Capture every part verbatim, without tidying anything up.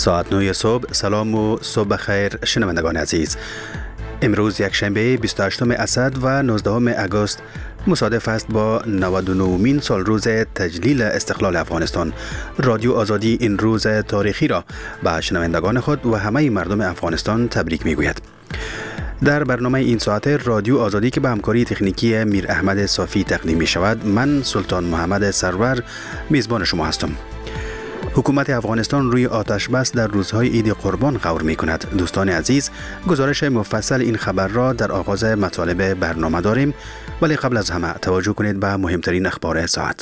ساعت نه صبح. سلام و صبح خیر شنوندگان عزیز. امروز یک شنبه بیست و هشتم اسد و نوزدهم اگست مصادف است با نود و نهمین سال روز تجلیل استقلال افغانستان. رادیو آزادی این روز تاریخی را به شنوندگان خود و همه مردم افغانستان تبریک میگوید. در برنامه این ساعت رادیو آزادی که به همکاری تکنیکی میر احمد صافی تقدیم می شود، من سلطان محمد سرور میزبان شما هستم. حکومت افغانستان روی آتش بس در روزهای عید قربان غور می کند. دوستان عزیز، گزارش مفصل این خبر را در آغاز مطالب برنامه داریم، ولی قبل از همه توجه کنید به مهمترین اخبار ساعت.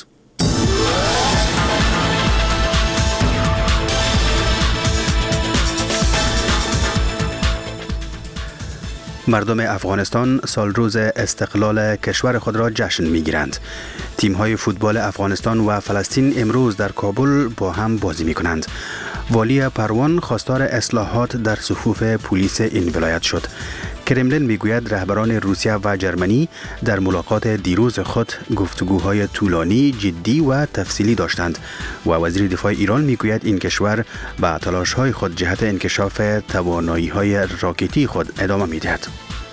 مردم افغانستان سال روز استقلال کشور خود را جشن می‌گیرند. تیم‌های فوتبال افغانستان و فلسطین امروز در کابل با هم بازی می‌کنند. والی پروان خواستار اصلاحات در صفوف پلیس این ولایت شد. کرملین میگوید رهبران روسیه و جرمنی در ملاقات دیروز خود گفتگوهای طولانی، جدی و تفصیلی داشتند و وزیر دفاع ایران میگوید این کشور به تلاش‌های خود جهت انکشاف توانایی‌های راکتی خود ادامه می‌دهد.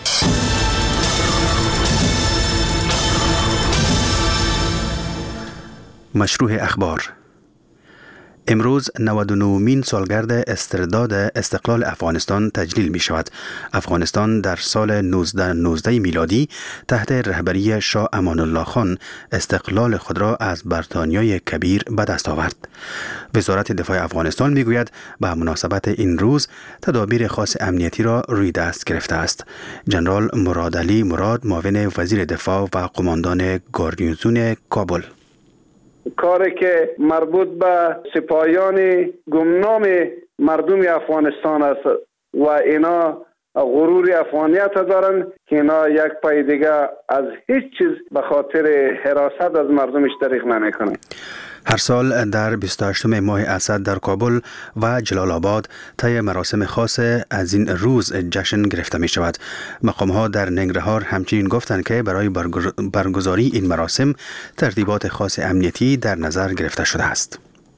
مشروع اخبار. امروز نود و نهمین سالگرد استرداد استقلال افغانستان تجلیل می شود. افغانستان در سال نوزده نوزده میلادی تحت رهبری شاه امان الله خان استقلال خود را از بریتانیای کبیر به دست آورد. وزارت دفاع افغانستان می گوید به مناسبت این روز تدابیر خاص امنیتی را روی دست گرفته است. جنرال مراد علی مراد، معاون وزیر دفاع و قماندان گارنیزون کابل: کاری که مربوط به سپاهیان گمنام مردم افغانستان است و اینا غرور افغانیت دارن که اینا یک پای دیگه از هیچ چیز به خاطر حراست از مردمش دریغ نمیکنه. هر سال در بیست و هشتم ماه اسد در کابل و جلال آباد طی مراسم خاص از این روز جشن گرفته می شود. مقام‌ها در ننگرهار همچنین گفتند که برای برگزاری این مراسم ترتیبات خاص امنیتی در نظر گرفته شده است.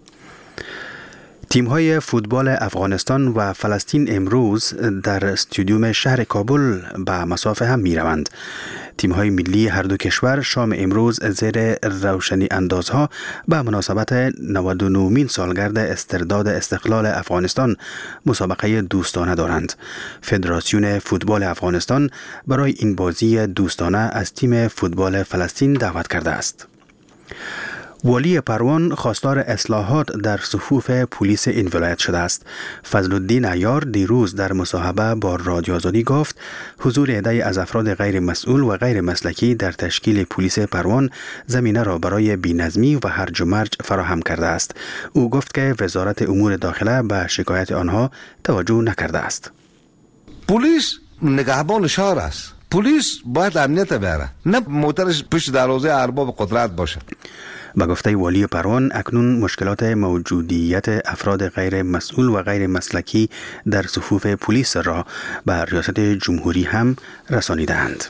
تیم‌های فوتبال افغانستان و فلسطین امروز در استادیوم شهر کابل به مصافه هم می‌روند. تیم‌های ملی هر دو کشور شام امروز زیر روشنی اندازها به مناسبت نود و نهمین سالگرد استرداد استقلال افغانستان مسابقه دوستانه دارند. فدراسیون فوتبال افغانستان برای این بازی دوستانه از تیم فوتبال فلسطین دعوت کرده است. والی پروان خواستار اصلاحات در صفوف پلیس این ولایت شده است. فضل الدین عیار دیروز در مصاحبه با رادیو آزادی گفت حضور عده‌ای از افراد غیر مسئول و غیر مسلکی در تشکیل پلیس پروان زمینه را برای بی‌نظمی و هرج و مرج فراهم کرده است. او گفت که وزارت امور داخله به شکایت آنها توجه نکرده است. پلیس نگهبان شهر است. پلیس باید امنیت بیاره، نه موترش پشت دروازه ارباب قدرت باشه. به گفته والی پروان اکنون مشکلات موجودیت افراد غیر مسئول و غیر مسلکی در صفوف پلیس را به ریاست جمهوری هم رسانیدند.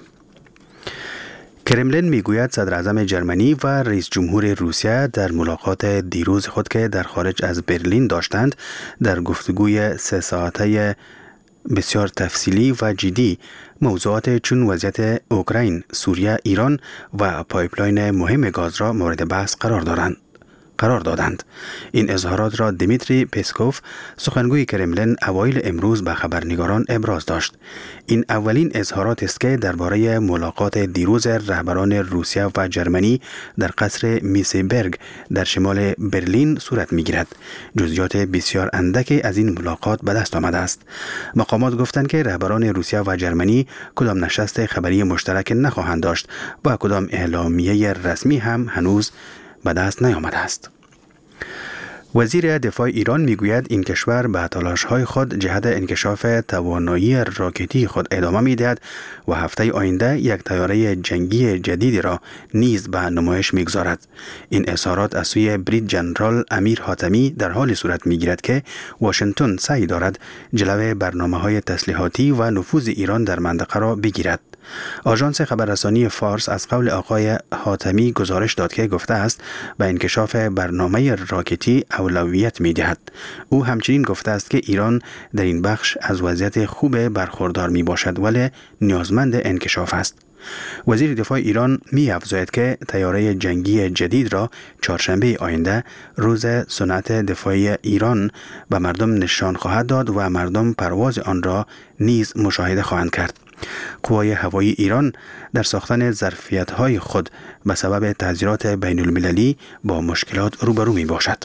کرملین میگوید صدر اعظم جرمنی و رئیس جمهور روسیه در ملاقات دیروز خود که در خارج از برلین داشتند در گفتگوی سه ساعته بسیار تفصیلی و جدی موضوعات چون وضعیت اوکراین، سوریه، ایران و پایپلاین مهم گاز را مورد بحث قرار دارند. قرار دادند. این اظهارات را دیمیتری پسکوف، سخنگوی کرملین، اوایل امروز به خبرنگاران ابراز داشت. این اولین اظهارات است که درباره ملاقات دیروز رهبران روسیه و جرمنی در قصر میسبرگ در شمال برلین صورت می‌گیرد. جزئیات بسیار اندکی از این ملاقات به دست آمده است. مقامات گفتند که رهبران روسیه و جرمنی کدام نشست خبری مشترک نخواهند داشت و کدام اعلامیه رسمی هم هنوز به دست نیامده است. وزیر دفاع ایران میگوید این کشور به تلاش‌های خود جهت انکشاف توانایی راکتی خود ادامه می‌دهد و هفته آینده یک طیاره جنگی جدید را نیز به نمایش می‌گذارد. این اظهارات از سوی بریگادیر جنرال امیر حاتمی در حال صورت می‌گیرد که واشنگتن سعی دارد جلوی برنامه‌های تسلیحاتی و نفوذ ایران در منطقه را بگیرد. آژانس خبررسانی فارس از قول آقای حاتمی گزارش داد که گفته است به انکشاف برنامه راکتی اولویت می دهد. او همچنین گفته است که ایران در این بخش از وضعیت خوب برخوردار می باشد ولی نیازمند انکشاف است. وزیر دفاع ایران می افزاید که طیاره جنگی جدید را چهارشنبه آینده روز صنعت دفاعی ایران به مردم نشان خواهد داد و مردم پرواز آن را نیز مشاهده خواهند کرد. قوای هوایی ایران در ساختن ظرفیت‌های خود به سبب تحذیرات بین المللی با مشکلات روبرو می باشد.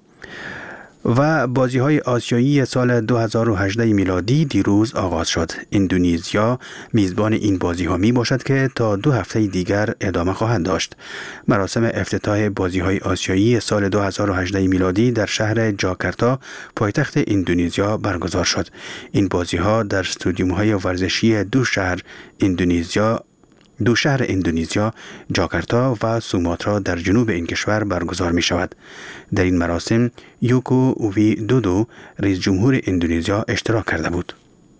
و بازی‌های آسیایی سال دو هزار و هجده میلادی دیروز آغاز شد. اندونزیا میزبان این بازی‌ها میباشد که تا دو هفته دیگر ادامه خواهد داشت. مراسم افتتاح بازی‌های آسیایی سال دو هزار و هجده میلادی در شهر جاکارتا پایتخت اندونزیا برگزار شد. این بازی‌ها در استادیوم‌های ورزشی دو شهر اندونزیا دو شهر اندونزیا، جاکارتا و سوماترا در جنوب این کشور برگزار می شود. در این مراسم یوکو ویدودو رئیس جمهور اندونزیا اشتراک کرده بود.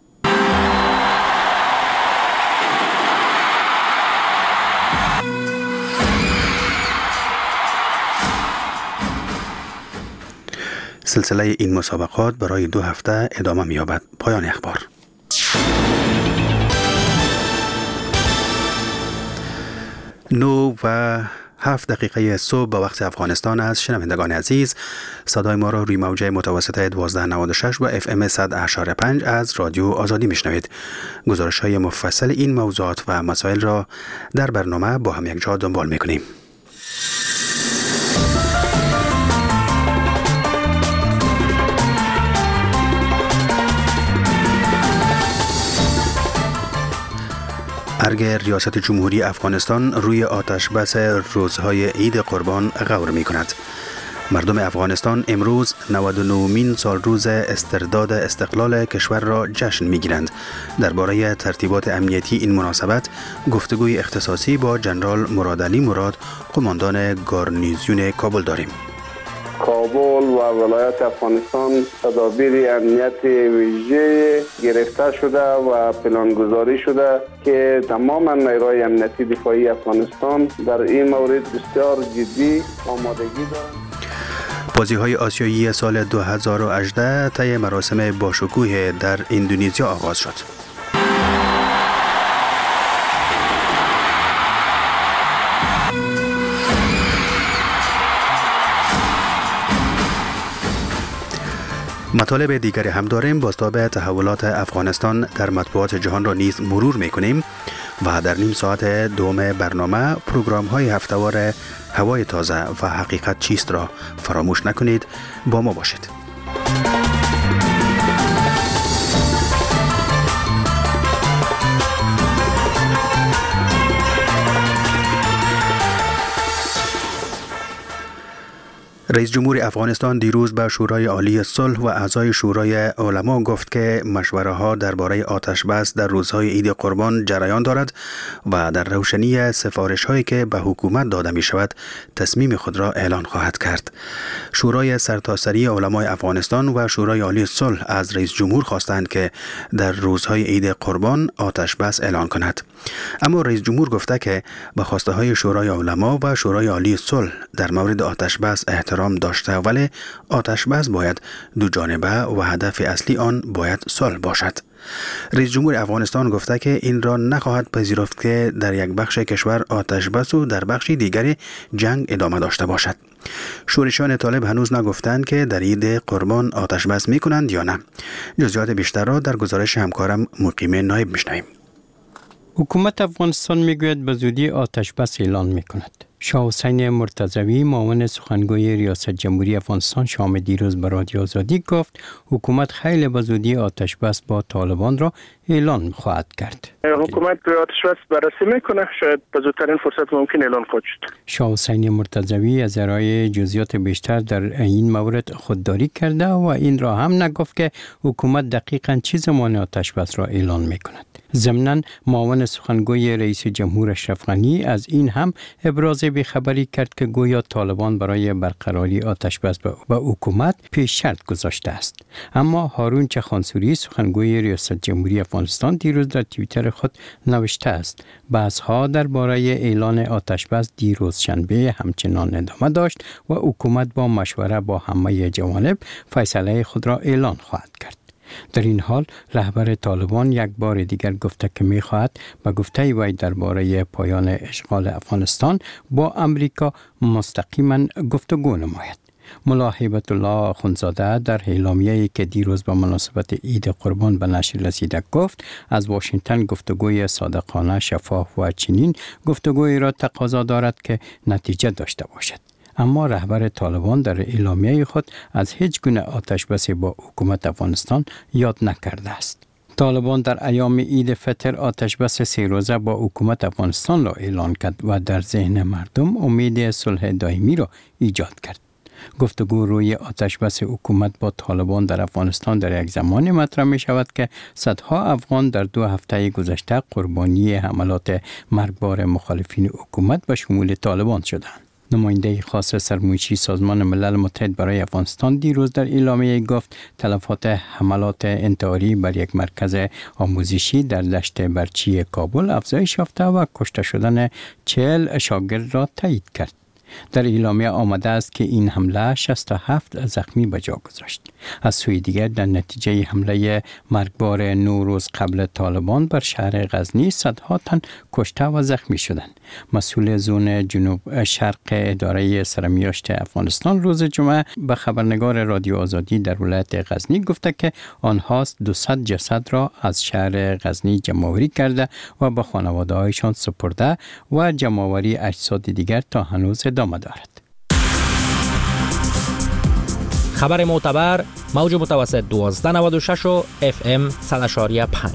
سلسله این مسابقات برای دو هفته ادامه می یابد. پایان اخبار. نو و هفت دقیقه صبح به وقت افغانستان است. شنوندگان عزیز، صدای ما را روی موجه متوسط دوازده نود و شش و اف ام صد اشاره پنج از رادیو آزادی میشنوید. گزارش های مفصل این موضوعات و مسائل را در برنامه با هم یک جا دنبال میکنیم. ارگ ریاست جمهوری افغانستان روی آتش بس روزهای عید قربان غور می کند. مردم افغانستان امروز نود و نهمین سال روز استرداد استقلال کشور را جشن می گیرند. درباره ترتیبات امنیتی این مناسبت گفتگوی اختصاصی با جنرال مرادعلی مراد، قماندان گارنیزیون کابل داریم. کابل و ولایت افغانستان تدابیر امنیت ویژه گرفته شده و پلانگذاری شده که تمام نیروهای امنیتی دفاعی افغانستان در این مورد بسیار جدی آمادگی دارند. بازی‌های آسیایی سال دو هزار و هجده طی مراسم باشکوه در اندونزیا آغاز شد. مطالب دیگری هم داریم. بازتاب تحولات افغانستان در مطبوعات جهان را نیز مرور میکنیم و در نیم ساعت دوم برنامه پروگرام های هفته‌وار هوای تازه و حقیقت چیست را فراموش نکنید. با ما باشید. رئیس جمهور افغانستان دیروز به شورای عالی صلح و اعضای شورای علما گفت که مشوره ها درباره آتش بس در روزهای عید قربان جریان دارد و در روشنی سفارش هایی که به حکومت داده می شود تصمیم خود را اعلان خواهد کرد. شورای سرتاسری علمای افغانستان و شورای عالی صلح از رئیس جمهور خواستند که در روزهای عید قربان آتش بس اعلان کند. اما رئیس جمهور گفته که به خواسته های شورای علما و شورای عالی صلح در مورد آتش بس احترام داشته، ولی آتش بس باید دو جانبه و هدف اصلی آن باید صلح باشد. رئیس جمهور افغانستان گفته که این را نخواهد پذیرفت که در یک بخش کشور آتش بس و در بخشی دیگری جنگ ادامه داشته باشد. شورشیان طالب هنوز نگفتند که در عید قربان آتش بس می کنند یا نه. جزئیات بیشتر را در گزارش همکارم مقیم نایب میشنویم. حکومت افغانستان میگوید به زودی آتش بس اعلان میکند. شاه حسین مرتضوی معاون سخنگوی ریاست جمهوری افغانستان شام دیروز به رادیو آزادی گفت حکومت خیلی به زودی آتش بس با طالبان را اعلان خواهد کرد. حکومت به آتش بس بررسی میکنه، شاید به زودترین فرصت ممکن اعلان خواهد شد. شاه حسین مرتضوی از ارائه جزئیات بیشتر در این مورد خودداری کرده و این را هم نگفت که حکومت دقیقاً چه زمان آتش بس را اعلان میکند. ضمناً معاون سخنگوی رئیس جمهور اشرف غنی از این هم ابراز بی‌خبری کرد که گویا طالبان برای برقراری آتش بس به حکومت پیش شرط گذاشته است. اما هارون چخانسوری سخنگوی ریاست جمهوری افغانستان افغانستان دیروز در توییتر خود نوشته است بحث‌ها درباره اعلان آتشبس دیروز شنبه همچنان ادامه داشت و حکومت با مشوره با همه جوانب فیصله خود را اعلان خواهد کرد. در این حال رهبر طالبان یک بار دیگر گفته که می خواهد به گفته وی درباره پایان اشغال افغانستان با امریکا مستقیما گفتگو نماید. ملا هیبت الله آخوندزاده در اعلامیه‌ای که دیروز به مناسبت عید قربان به نشر رسیده گفت از واشنگتن گفتگوی صادقانه، شفاف و چنین گفتگویی را تقاضا دارد که نتیجه داشته باشد. اما رهبر طالبان در اعلامیه خود از هیچ گونه آتشبسی با حکومت افغانستان یاد نکرده است. طالبان در ایام عید فطر آتشبس سه روزه با حکومت افغانستان را اعلان کرد و در ذهن مردم امید صلح دائمی را ایجاد کرد. گفتگو روی آتشبس حکومت با طالبان در افغانستان در یک زمانی مطرح می شود که صدها افغان در دو هفته گذشته قربانی حملات مرگبار مخالفین حکومت به شمول طالبان شدند. نماینده خاص سرمایه‌ای سازمان ملل متحد برای افغانستان دیروز در اعلامیه گفت تلفات حملات انتحاری بر یک مرکز آموزشی در دشت برچی کابل افزایش یافته و کشته شدن چهل شاگرد را تایید کرد. در اعلامیه آمده است که این حمله شصت و هفت زخمی به جا گذاشت. از سوی دیگر در نتیجه حمله مرگبار نه روز قبل طالبان بر شهر غزنی صدها تن کشته و زخمی شدند. مسئول زون جنوب شرق اداره سرمیاشت افغانستان روز جمعه به خبرنگار رادیو آزادی در ولایت غزنی گفته که آنها دویست جسد را از شهر غزنی جمع‌آوری کرده و به خانواده‌هایشان سپرده و جمع‌آوری اجساد دیگر تا هنوز ادامه دارد. خبر معتبر موج متوسط دوازده نود و شش و اف ام صد و شش و پنج.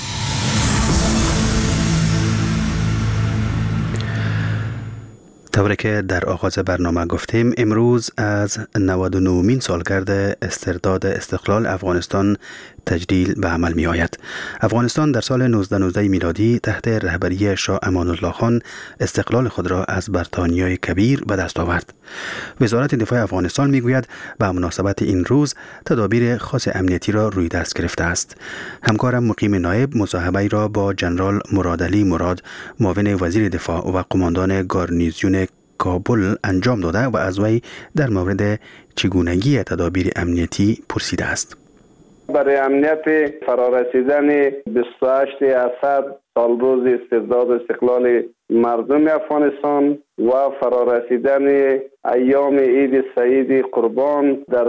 طوری که در آغاز برنامه گفتیم امروز از نود و نهمین سالگرد استرداد استقلال افغانستان تجلیل به عمل می آید. افغانستان در سال نوزده نوزده میلادی تحت رهبری شاه امان الله خان استقلال خود را از بریتانیای کبیر به دست آورد. وزارت دفاع افغانستان می گوید به مناسبت این روز تدابیر خاص امنیتی را روی دست گرفته است. همکارم مقیم نایب مصاحبه را با جنرال مرادعلی مراد معاون وزیر دفاع و قماندان گارنیزیون کابل انجام داده و از وی در مورد چگونگی تدابیر امنیتی پرسیده است. برای امنیت فرارسیدن بیست و هشت اسد سال روز استرداد استقلال مردم افغانستان و فرارسیدن ایام عید سعید قربان در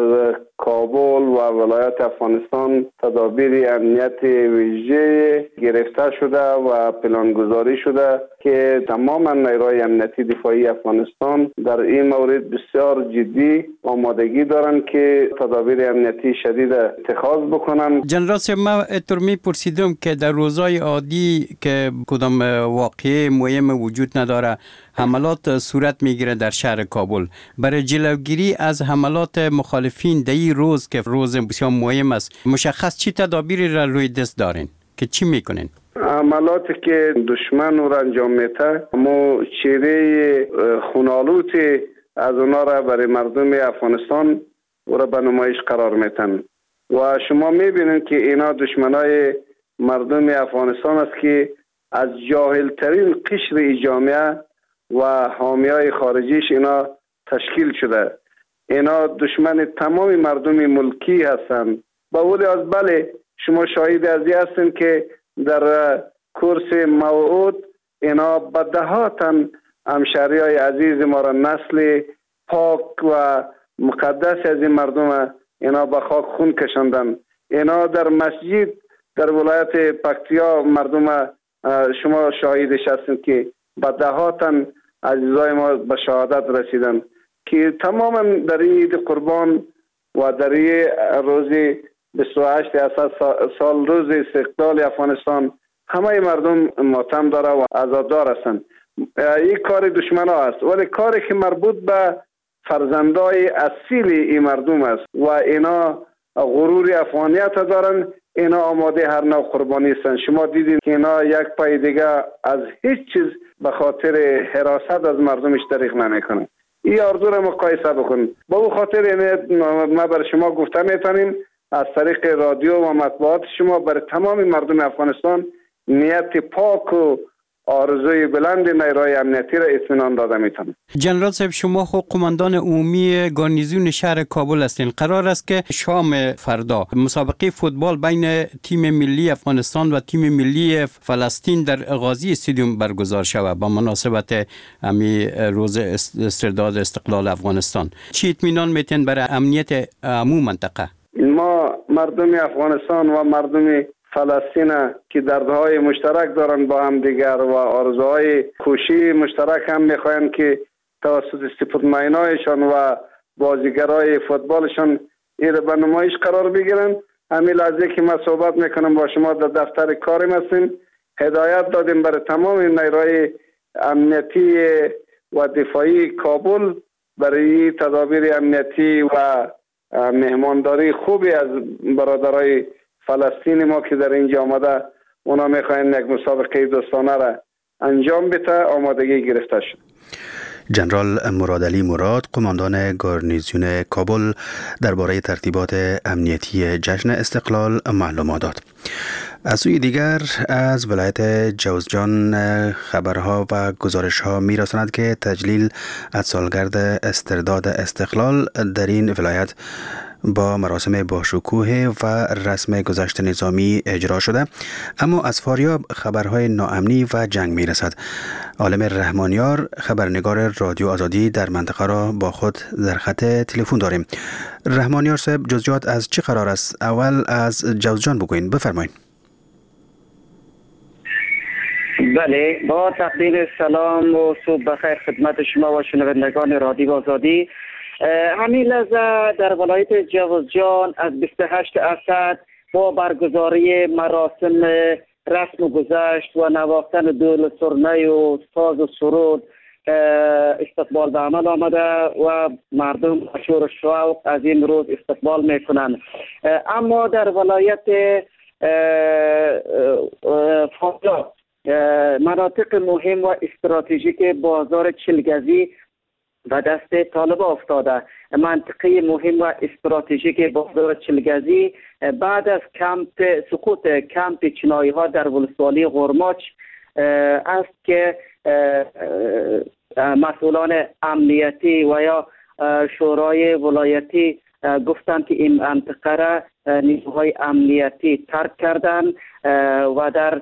کابل و ولایت افغانستان تدابیر امنیت ویژه گرفته شده و پلانگذاری شده که تمام نیروهای امنیتی دفاعی افغانستان در این مورد بسیار جدی آمادگی دارند که تدابیر امنیتی شدید اتخاذ بکنن. جنرال صاحب ما اتر می پرسیدم که در روزهای عادی که کدام واقعه مهم وجود نداره حملات صورت میگیره در شهر کابل، برای جلوگیری از حملات مخالفین در این روز که روز بسیار مهم است مشخص چی تدابیری را روی دست دارین که چی میکنین؟ عملاتی که دشمن رو انجام میده مو چهره خونالوت از اونا را برای مردم افغانستان او را به نمایش قرار میتن و شما میبینید که اینا دشمنای مردم افغانستان است که از جاهلترین قشر جامعه و حامیای خارجیش اینا تشکیل شده. اینا دشمن تمام مردم ملکی هستند. با ولی از بله شما شاهد از این هستین که در کورس موعود اینا به دهاتن همشهریای عزیز ما را نسل پاک و مقدس از این مردم اینا به خاک خون کشندن. اینا در مسجد در ولایت پکتیا مردم شما شاهدش هستین که به دهاتن عزیزای ما به شهادت رسیدن که تماما در عید قربان و در روز بیست و هشت اسد سال روز استقلال افغانستان همه مردم ماتم داره و عزادار هستند. این کار دشمن ها است ولی کاری که مربوط به فرزندای اصیل این مردم است و اینا غرور افغانیت دارن، اینا آماده هر نوع قربانی هستند. شما دیدین که اینا یک پای دیگه از هیچ چیز به خاطر حراست از مردمش دریغ نمیکنن. این آرزو را مقایسه بکن. با او خاطر ما بر شما گفته میتونیم از طریق رادیو و مطبوعات شما برای تمام مردم افغانستان نیت پاک و آرزوی بلند نیروهای امنیتی را اطمینان داده میتونم. جنرال صاحب، شما خود قماندان عمومی گارنیزون شهر کابل هستین. قرار است که شام فردا مسابقه فوتبال بین تیم ملی افغانستان و تیم ملی فلسطین در غازی استادیوم برگزار شود با مناسبت امی روز استرداد استقلال افغانستان. چی اطمینان میتین برای امنیت عموم منطقه؟ ما مردم افغانستان و مردم فلسطین که دردهای مشترک دارن با هم دیگر و آرزوهای کوشی مشترک هم میخواین که توسط سپورتمنایشان و بازیگرای فوتبالشان این به نمایش قرار بگیرن. همین لحظه که من صحبت میکنم با شما در دفتر کارم هستیم، هدایت دادیم برای تمام نیروهای امنیتی و دفاعی کابل برای تدابیر امنیتی و مهمانداری خوبی از برادرای فلسطین ما که در اینجا آمده، اونا میخواین یک مسابقه دوستانه را انجام بده، آمادگی گرفته شد. جنرال مرادعلی مراد، قماندان گارنیزیون کابل، درباره ترتیبات امنیتی جشن استقلال معلومات داد. از سوی دیگر از ولایت جوزجان خبرها و گزارشها می رساند که تجلیل از سالگرد استرداد استقلال در این ولایت با مراسم باشکوه و رسم گذشت نظامی اجرا شده، اما از فاریاب خبرهای ناامنی و جنگ می رسد. عالم رحمانیار، خبرنگار رادیو آزادی در منطقه را با خود در خط تلفن داریم. رحمانیار صاحب، جزئیات از چه قرار است؟ اول از جوزجان بگوین، بفرمایید. بله، با تقدیم سلام و صبح بخیر خدمت شما و شنوندگان رادیو آزادی. همین لحظه در ولایت جوزجان از بیست و هشت اسد با برگزاری مراسم رسم گذشت و نواختن دول سرنه و ساز و سرود استقبال به عمل آمده و مردم شور و شوق از این روز استقبال میکنند. اما در ولایت فاریاب مناطق مهم و استراتژیک بازار چلگزی و دست طالب افتاده. منطقه مهم و استراتژیک بازار چلگزی بعد از کمپ سقوط کمپ چینایی ها در ولسوالی غرماچ است که مسئولان امنیتی و یا شورای ولایتی گفتند که این منطقه را نیروهای امنیتی ترک کردند و در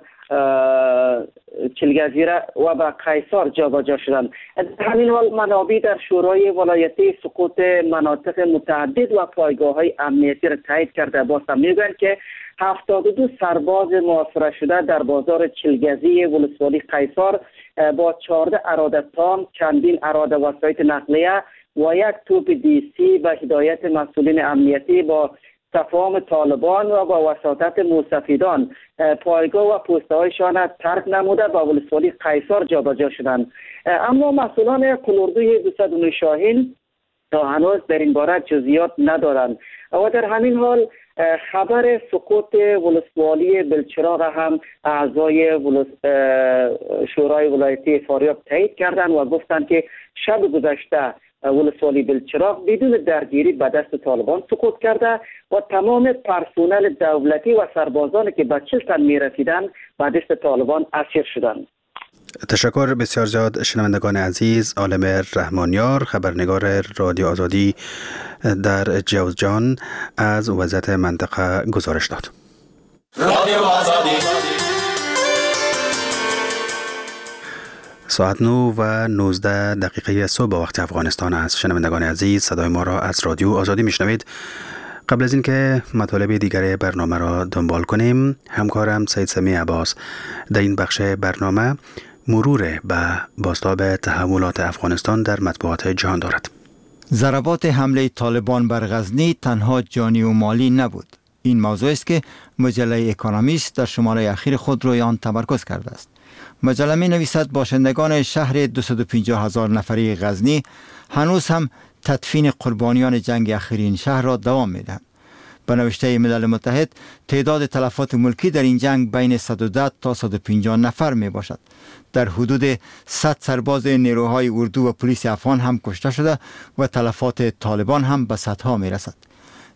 چلگزیره و به قیصار جابجا شدند. همین حال منابع در شورای ولایتی سقوط مناطق متعدد و پایگاه های امنیتی را تایید کرده. باز هم میگویند که هفتاد و دو سرباز محاصره شده در بازار چلگزی ولسوالی قیصار با چهارده اراده تام، چندین اراده وسایط نقلیه و یک توپ دی سی به هدایت مسئولین امنیتی با تفاهم طالبان و با وساطت موسفیدان پایگاه و پوسته هایشان ترک نموده با ولسوالی قیصار جابجا شدند. اما مسئولان قلوردوی دویست و نه شاهین تا هنوز در این باره جزئیات ندارند و در همین حال خبر سقوط ولسوالی بلچراغ هم اعضای ولس... شورای ولایتی فاریاب تایید کردند و گفتند که شب گذشته ولسوالی بلچراغ بدون درگیری به دست طالبان سقوط کرده و تمام پرسنل دولتی و سربازانی که به چل تن می رسیدند به دست طالبان اسیر شدند. تشکر بسیار زیاد شنوندگان عزیز. عالم رحمانیار، خبرنگار رادیو آزادی در جوزجان، از وضعیت منطقه گزارش داد. رادیو آزادی. ساعت نو و نوزده دقیقه صبح وقت افغانستان است. شنوندگان عزیز، صدای ما را از رادیو آزادی میشنوید. قبل از اینکه مطالب دیگر برنامه را دنبال کنیم، همکارم سید سمی عباس در این بخش برنامه مرور به بازتاب تحولات افغانستان در مطبوعات جهان دارد. ضربات حمله طالبان بر غزنی تنها جانی و مالی نبود. این موضوع است که مجله اکونومیست در شماره اخیر خود روی آن تمرکز کرده است. مجله می نویسد باشندگان شهر دویست و پنجاه هزار نفری غزنی هنوز هم تدفین قربانیان جنگ اخرین شهر را دوام می دهند. به نوشته ملل متحد تعداد تلفات ملکی در این جنگ بین صد و ده تا صد و پنجاه نفر می باشد. در حدود صد سرباز نیروهای اردو و پلیس افغان هم کشته شده و تلفات طالبان هم به صدها می رسد.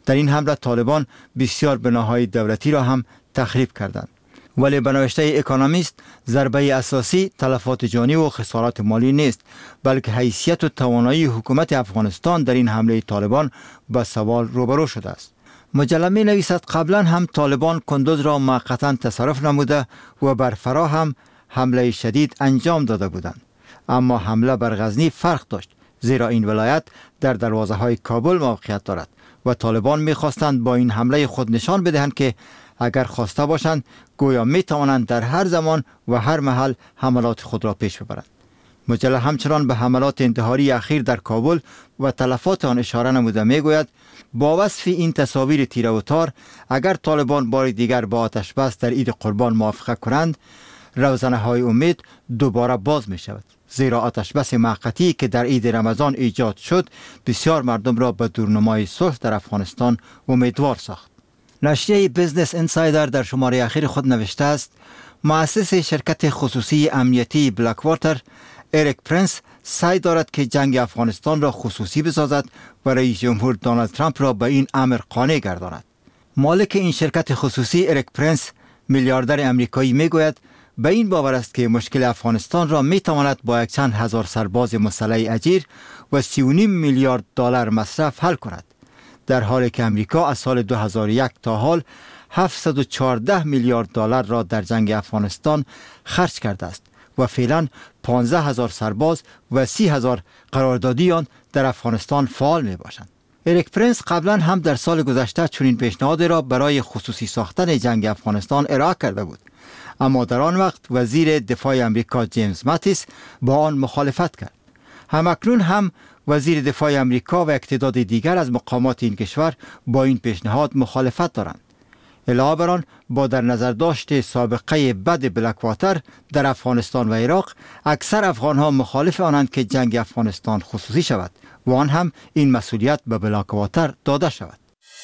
در این حمله طالبان بسیار بناهای دولتی را هم تخریب کردند. ولی به نوشته اکونومیست ضربه اساسی تلفات جانی و خسارات مالی نیست، بلکه حیثیت و توانایی حکومت افغانستان در این حمله طالبان با سوال روبرو شده است. مجله می نویسد قبلا هم طالبان کندوز را موقتا تصرف نموده و بر فرا هم حمله شدید انجام داده بودند. اما حمله بر غزنی فرق داشت، زیرا این ولایت در دروازه های کابل موقعیت دارد و طالبان می خواستند با این حمله خود نشان بدهند که اگر خواسته باشند گویا می توانند در هر زمان و هر محل حملات خود را پیش ببرند. مجله همچنان به حملات انتحاری اخیر در کابل و تلفات آن اشاره نموده می گوید با وصف این تصاویر تیره و تار، اگر طالبان بار دیگر با آتش بس در عید قربان موافقه کنند، روزنه های امید دوباره باز می شود، زیرا آتش بس موقتی که در عید رمضان ایجاد شد بسیار مردم را به دورنمای صلح در افغانستان امیدوار ساخت. نشریه بیزنس انسایدر در شماره اخیر خود نوشته است مؤسس شرکت خصوصی امنیتی بلکواتر اریک پرنس سعی دارد که جنگ افغانستان را خصوصی بسازد و رئیس جمهور دونالد ترامپ را به این امر قانع گرداند. مالک این شرکت خصوصی اریک پرنس میلیاردر امریکایی میگوید به این باور است که مشکل افغانستان را میتواند با یک چند هزار سرباز مسلح اجیر و سی و نیم میلیارد دلار مصرف حل کند، در حالی که امریکا از سال دو هزار و یک تا حال هفتصد و چهارده میلیارد دلار را در جنگ افغانستان خرج کرده است و فعلا پانزده هزار سرباز و سی هزار قراردادیان در افغانستان فعال می باشند. اریک پرنس قبلا هم در سال گذشته چنین پیشنهادی را برای خصوصی ساختن جنگ افغانستان ارائه کرده بود، اما در آن وقت وزیر دفاع امریکا جیمز ماتیس با آن مخالفت کرد. همکنون هم وزیر دفاع امریکا و اقتدار دیگر از مقامات این کشور با این پیشنهاد مخالفت دارند. علاوه بر آن با در نظر داشت سابقه بد بلکواتر در افغانستان و عراق، اکثر افغانها مخالف آنند که جنگ افغانستان خصوصی شود و آن هم این مسئولیت به بلکواتر داده شود.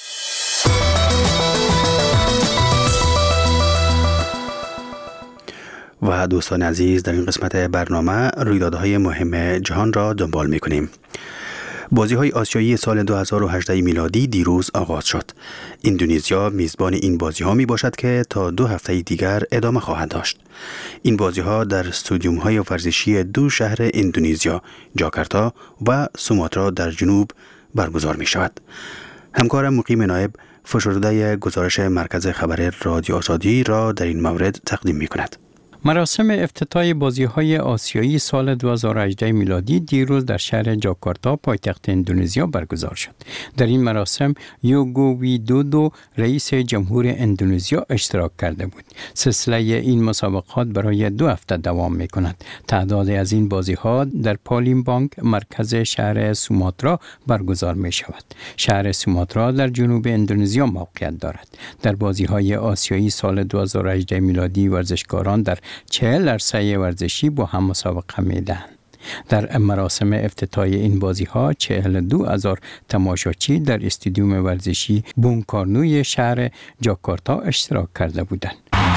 و دوستان عزیز، در این قسمت برنامه رویدادهای مهم جهان را دنبال می‌کنیم. بازی‌های آسیایی سال دو هزار و هجده میلادی دیروز آغاز شد. اندونزیا میزبان این بازی‌ها میباشد که تا دو هفته دیگر ادامه خواهد داشت. این بازی‌ها در استادیوم‌های ورزشی دو شهر اندونزیا، جاکارتا و سوماترا در جنوب برگزار می‌شود. همکارم مقیم نایب فشرده گزارش مرکز خبر رادیو آزادی را در این مورد تقدیم می‌کند. مراسم افتتاح بازی‌های آسیایی سال دو هزار و هجده میلادی دیروز در شهر جاکارتا پایتخت اندونزیا برگزار شد. در این مراسم یوگو ویدودو رئیس جمهور اندونزیا اشتراک کرده بود. سلسله این مسابقات برای دو هفته دوام می‌کند. تعداد از این بازی‌ها در پالیمبانگ مرکز شهر سوماترا برگزار می‌شود. شهر سوماترا در جنوب اندونزیا موقعیت دارد. در بازی‌های آسیایی سال دو هزار و هجده میلادی ورزشکاران در چهل عرصه ورزشی با هم مسابقه میدهند. در مراسم افتتاح این بازی ها چهل و دو هزار تماشاچی در استادیوم ورزشی بونکارنوی شهر جاکارتا اشتراک کرده بودند.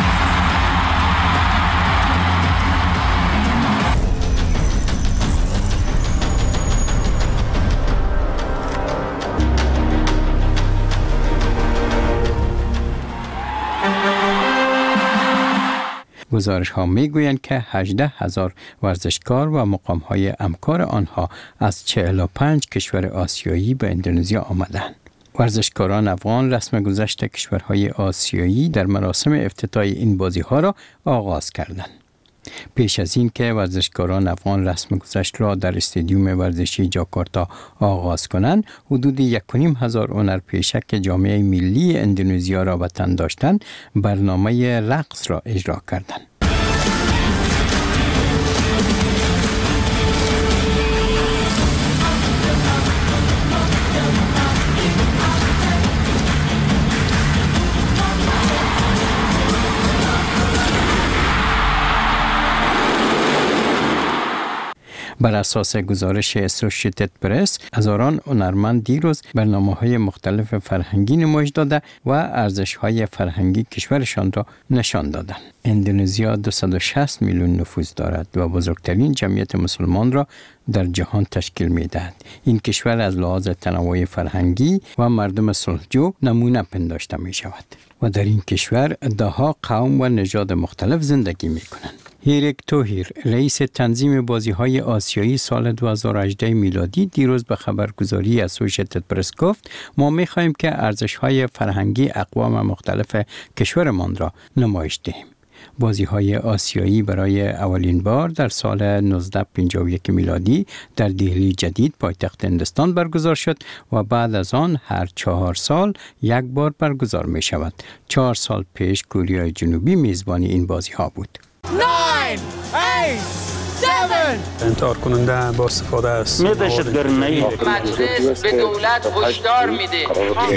گزارش ها می گویند که هجده هزار ورزشکار و مقام های همکار آنها از چهل و پنج کشور آسیایی به اندونزیا آمدند. ورزشکاران افغان رسم گذشت کشورهای آسیایی در مراسم افتتاح این بازی ها را آغاز کردند. پیش از این که ورزشکاران افغان رسم گذشت را در استادیوم ورزشی جاکارتا آغاز کنند، حدود یک و نیم هزار هنرپیشه که جامعه ملی اندونزیا را وطن داشتند، برنامه رقص را اجرا کردند. بر اساس گزارش اسوسییتد پرس، هزاران هنرمند دیروز برنامه‌های مختلف فرهنگی نمایش داده و ارزش‌های فرهنگی کشورشان را نشان دادند. اندونزیا دویست و شصت میلیون نفوس دارد و بزرگترین جمعیت مسلمان را در جهان تشکیل می‌دهد. این کشور از لحاظ تنوع فرهنگی و مردم صلحجو نمونه پنداشته می‌شود و در این کشور ده‌ها قوم و نژاد مختلف زندگی می‌کنند. هیرک توهیر، رئیس تنظیم بازی‌های آسیایی سال دو هزار و هجده میلادی، دیروز به خبرگزاری اسوسییتد پرس گفت: ما می‌خواهیم که ارزش‌های فرهنگی اقوام مختلف کشورمان را نمایش دهیم. بازی‌های آسیایی برای اولین بار در سال نوزده پنجاه و یک میلادی در دهلی جدید پایتخت هندوستان برگزار شد و بعد از آن هر چهار سال یک بار برگزار می شود. چهار سال پیش کره جنوبی میزبان این بازی‌ها بود. نه، هشت، هفت انتحار کننده با استفاده از دهشتگری نهی. مجلس به دولت هشدار میده.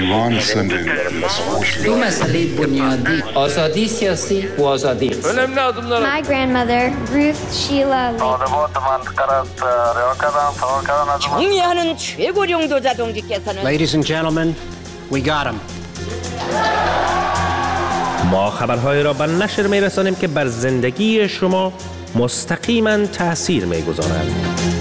دو مسئله بنیادی: آزادی سیاسی و آزادی. My grandmother Ruth Sheila Lee. 정의하는 최고령 도자동지께서는 Ladies and gentlemen, we got him. ما خبرهای را به نشر می‌رسانیم که بر زندگی شما مستقیما تأثیر می‌گذارند.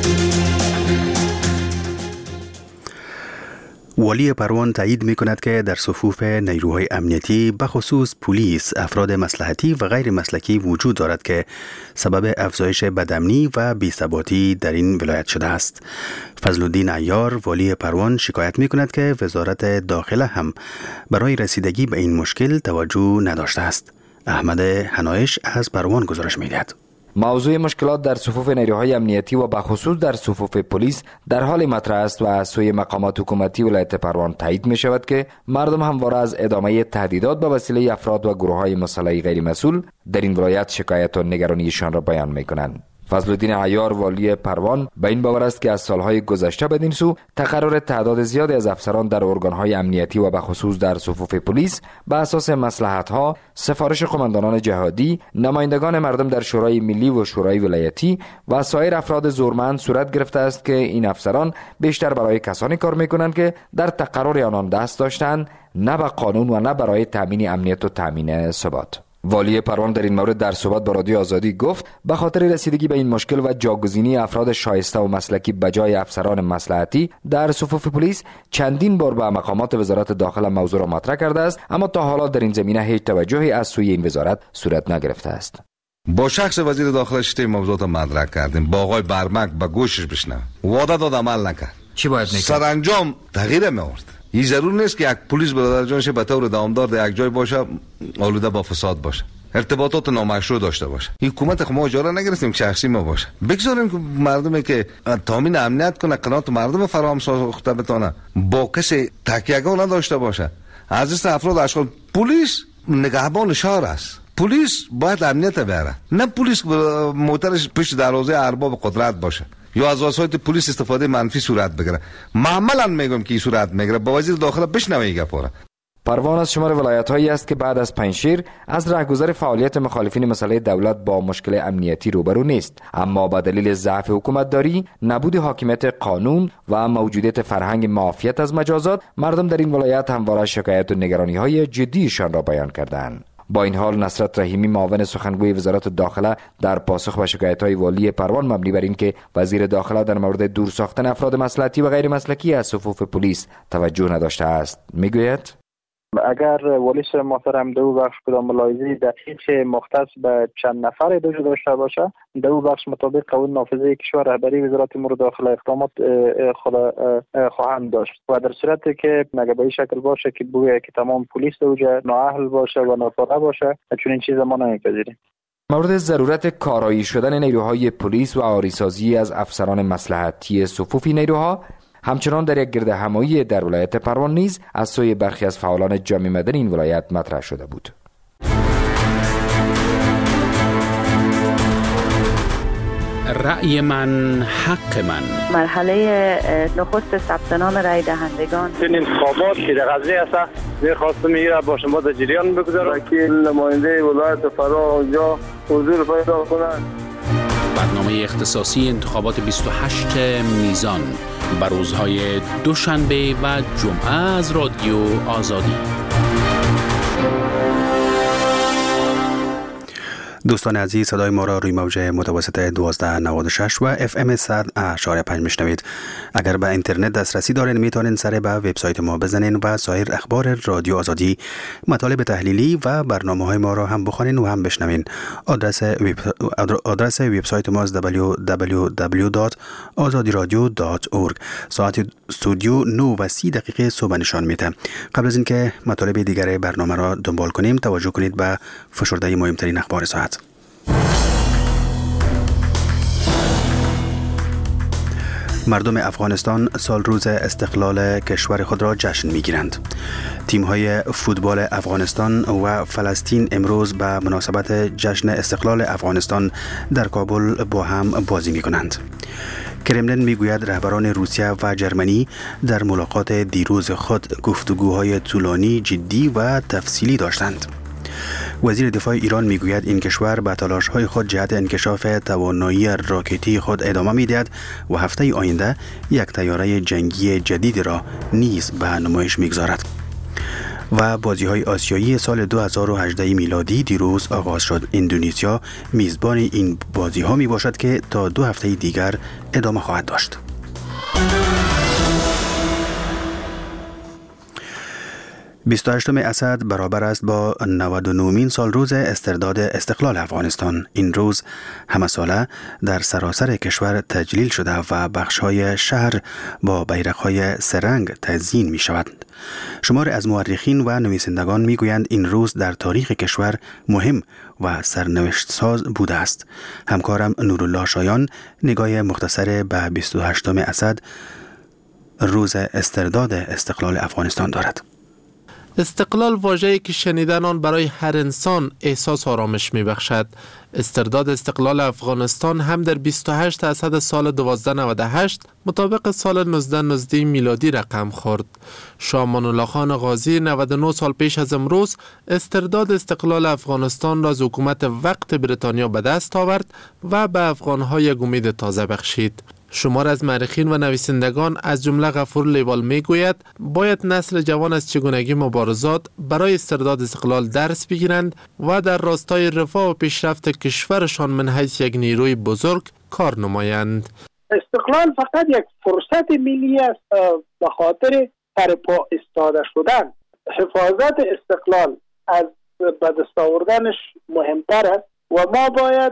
والی پروان تایید می‌کند که در صفوف نیروهای امنیتی بخصوص پلیس افراد مصلحتی و غیر مسلکی وجود دارد که سبب افزایش بدامنی و بی‌ثباتی در این ولایت شده است. فضلالدین عیار والی پروان شکایت می‌کند که وزارت داخله هم برای رسیدگی به این مشکل توجه نداشته است. احمد حنایش از پروان گزارش می‌دهد. موضوع مشکلات در صفوف نیروهای امنیتی و بخصوص در صفوف پلیس در حال مطرح است و از سوی مقامات حکومتی ولایت پروان تایید می شود که مردم همواره از ادامه تهدیدات به وسیله افراد و گروه‌های مسلح غیر مسئول در این ولایت شکایت و نگرانیشان را بیان می کنند. فضلالدین عیار والی پروان به این باور است که از سالهای گذشته بدین سو تقرر تعداد زیادی از افسران در ارگان‌های امنیتی و بخصوص در صفوف پلیس به اساس مصلحت‌ها، سفارش قماندانان جهادی، نمایندگان مردم در شورای ملی و شورای ولایتی و سایر افراد زورمند صورت گرفته است که این افسران بیشتر برای کسانی کار می‌کنند که در تقرر آنان دست داشتند، نه به قانون و نه برای تامین امنیت و تامین ثبات. والی پروان در این مورد در صحبت با رادیو آزادی گفت به خاطر رسیدگی به این مشکل و جاگزینی افراد شایسته و مسلکی بجای افسران مصلحتی در صفوف پلیس چندین بار به مقامات وزارت داخله موضوع را مطرح کرده است، اما تا حالا در این زمینه هیچ توجهی از سوی این وزارت صورت نگرفته است. با شخص وزیر داخله شته موضوعات مطرح کردیم، با آقای برمک به گوشش بشنویم، وعده داد عمل نکرد. چی باید میکرد؟ سرانجام تغییر می‌آورد. این ضرور نیست که یک پلیس برادر جانش به طور دامدار در یک جای باشه آلوده با فساد باشه، ارتباطات نامشروع داشته باشه. حکومت خو ما اجاره نگرفتیم شخصی ما باشه. بگذاریم که مردمی که تامین امنیت کنه، قناعت مردم فراهم ساخته بتونه، با کسی تکیه‌گاه نداشته باشه. از افراد اشغال پلیس نگهبان شهر است. پلیس باید امنیت بیاره، نه پلیس موترش پشت دروازه ارباب قدرت باشه یا از وسایل پلیس استفاده منفی صورت بگیره. معمولا میگم که این صورت میگیره. با وزیر داخله بشنوید گپاره. پروان از شمار ولایت‌هایی است که بعد از پنجشیر از رهگذر فعالیت مخالفین مسئله دولت با مشکل امنیتی روبرو نیست، اما به دلیل ضعف حکومتداری، نبود حاکمیت قانون و موجودیت فرهنگ معافیت از مجازات، مردم در این ولایت همواره شکایت و نگرانی‌های جدیشان را بیان کردند. با این حال نصرت رحیمی معاون سخنگوی وزارت داخله در پاسخ به شکایت‌های والی پروان مبنی بر اینکه وزیر داخله در مورد دور ساختن افراد مصلحتی و غیر مسلکی از صفوف پلیس توجه نداشته است میگوید: اگر والی محترم دو بخش کدام ملاحظه دقیق مختص به چند نفر دو داشته باشه، دو بخش مطابق قانون نافذه کشور رهبری وزارت امور داخله اقدامات خواهند داشت و در صورتی که مگه به این شکل باشه که بویه که تمام پلیس دوجه نااهل باشه و ناکاره باشه، چون این چیز ما نمیپذیریم. مورد ضرورت کارایی شدن نیروهای پلیس و آریسازی از افسران مصلحتی صفوف نیروها همچنان در یک گرد همایی در ولایت پروان نیز از سوی برخی از فعالان جامعه مدنی این ولایت مطرح شده بود. رأی من حق من. مرحله نخست ثبت نام رای دهندگان. این انتخابات که در قضیه است می‌خواستم میره با شما در جریان بگذارم که نماینده ولایت فرا اونجا حضور پیدا کنند. برنامه اختصاصی انتخابات بیست و هشت میزان بر روزهای دوشنبه و جمعه از رادیو آزادی. دوستان عزیز، صدای ما را روی موج متوسط دوازده نود و شش و اف ام صد و پنج میشنوید. اگر به اینترنت دسترسی دارین میتونین سر به وبسایت ما بزنین و سایر اخبار رادیو آزادی، مطالب تحلیلی و برنامه‌های ما را هم بخونین و هم بشنوین. آدرس وب آدرس وبسایت ما دبلیو دبلیو دبلیو دات آزادی رادیو دات اورگ. ساعت استودیو نه و سی دقیقه صبح نشان میده. قبل از اینکه مطالب دیگر برنامه را دنبال کنیم، توجه کنید به فشرده مهمترین اخبار ساعت. مردم افغانستان سال روز استقلال کشور خود را جشن می‌گیرند. تیم‌های فوتبال افغانستان و فلسطین امروز به مناسبت جشن استقلال افغانستان در کابل با هم بازی می‌کنند. کرملین میگوید رهبران روسیه و جرمنی در ملاقات دیروز خود گفتگوهای طولانی، جدی و تفصیلی داشتند. وزیر دفاع ایران میگوید این کشور به تلاش‌های خود جهت انکشاف توانایی راکتی خود ادامه می‌دهد و هفته آینده یک طیاره جنگی جدید را نیز به نمایش می‌گذارد. و بازی‌های آسیایی سال دو هزار و هجده میلادی دیروز آغاز شد. اندونزیا میزبان این بازی‌ها میباشد که تا دو هفته دیگر ادامه خواهد داشت. بیست و هشتم اسد برابر است با نود و نهمین سال روز استرداد استقلال افغانستان. این روز همه ساله در سراسر کشور تجلیل شده و بخش‌های شهر با بیرق‌های سه‌رنگ تزیین می شود. شمار از مورخین و نویسندگان می گویند این روز در تاریخ کشور مهم و سرنوشت ساز بوده است. همکارم نورالله شایان نگاه مختصر به بیست و هشتم اسد روز استرداد استقلال افغانستان دارد. استقلال واژه‌ای که شنیدن آن برای هر انسان احساس آرامش می‌بخشد. استرداد استقلال افغانستان هم در بیست و هشت اسد سال دوازده نود و هشت مطابق سال نوزده نوزده میلادی رقم خورد. شاه امان الله خان غازی نود و نه سال پیش از امروز استرداد استقلال افغانستان را از حکومت وقت بریتانیا به دست آورد و به افغان‌ها یک امید تازه بخشید. شمار از مورخین و نویسندگان از جمله غفور لیوال میگوید باید نسل جوان از چگونگی مبارزات برای استرداد استقلال درس بگیرند و در راستای رفاه و پیشرفت کشورشان من حیث یک نیروی بزرگ کار نمایند. استقلال فقط یک فرصت ملی است به خاطر سرپا ایستاده شدن. حفاظت استقلال از به دست آوردنش مهمتر است و ما باید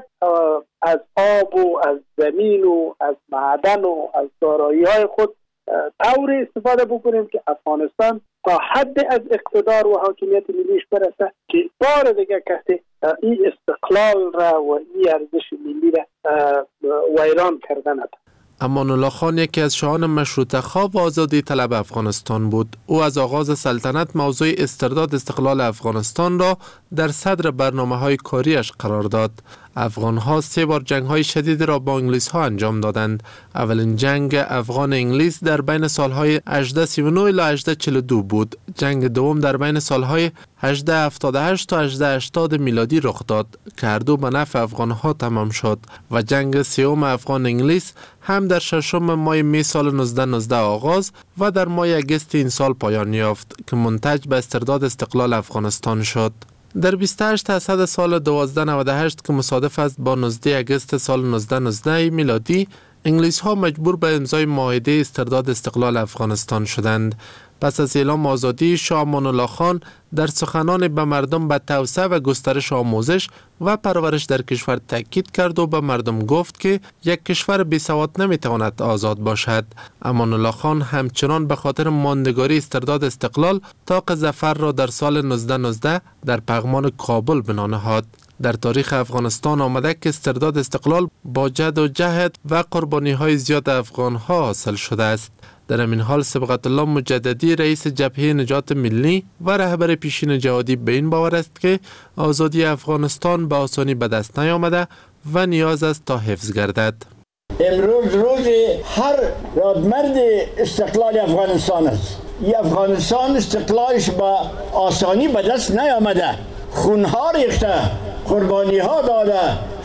از آب و از زمین و از معدن و از دارایی‌های خود طوری استفاده بکنیم که افغانستان تا حد از اقتدار و حاکمیت ملیش برسه که بار دیگه کسی این استقلال را و این ارزش ملی را ویران کرده نداره. امان الله خان یکی از شاهان مشروطه خواه و آزادی طلب افغانستان بود. او از آغاز سلطنت موضوع استرداد استقلال افغانستان را در صدر برنامه‌های کاریش قرار داد. افغان‌ها سه بار جنگ‌های شدید را با انگلیس‌ها انجام دادند. اولین جنگ افغان انگلیس در بین سال‌های هجده سی و نه الی هجده چهل و دو بود. جنگ دوم در بین سال‌های هجده هفتاد و هشت تا هجده هشتاد میلادی رخ داد که هر دو به نفع افغان‌ها تمام شد و جنگ سوم افغان انگلیس هم در ششم ماه می سال نوزده نوزده آغاز و در ماه اگست این سال پایان یافت که منتج به استرداد استقلال افغانستان شد. در بیست و هشت اسد سال دوازده نود و هشت که مصادف است با نوزده اگست سال نوزده نوزده میلادی، انگلیس ها مجبور به امضای معاهده استرداد استقلال افغانستان شدند. پس از اعلام آزادی، شاه امان الله خان در سخنان به مردم به توسعه و گسترش آموزش و پرورش در کشور تاکید کرد و به مردم گفت که یک کشور بی سواد نمیتواند آزاد باشد. امان الله خان همچنان به خاطر ماندگاری استرداد استقلال طاق ظفر را در سال نوزده نوزده در پغمان کابل بنا نهاد. در تاریخ افغانستان آمده که استرداد استقلال با جد و جهد و قربانی های زیاد افغان ها حاصل شده است. در این حال صبغت الله مجددی رئیس جبهه نجات ملی و رهبر پیشین جهادی به این باور است که آزادی افغانستان به آسانی به دست نیامده و نیاز است تا حفظ گردد. امروز روز هر رادمرد استقلال افغانستان است. این افغانستان استقلالش با آسانی به دست نیامده. خونها ریخته، قربانی ها داده،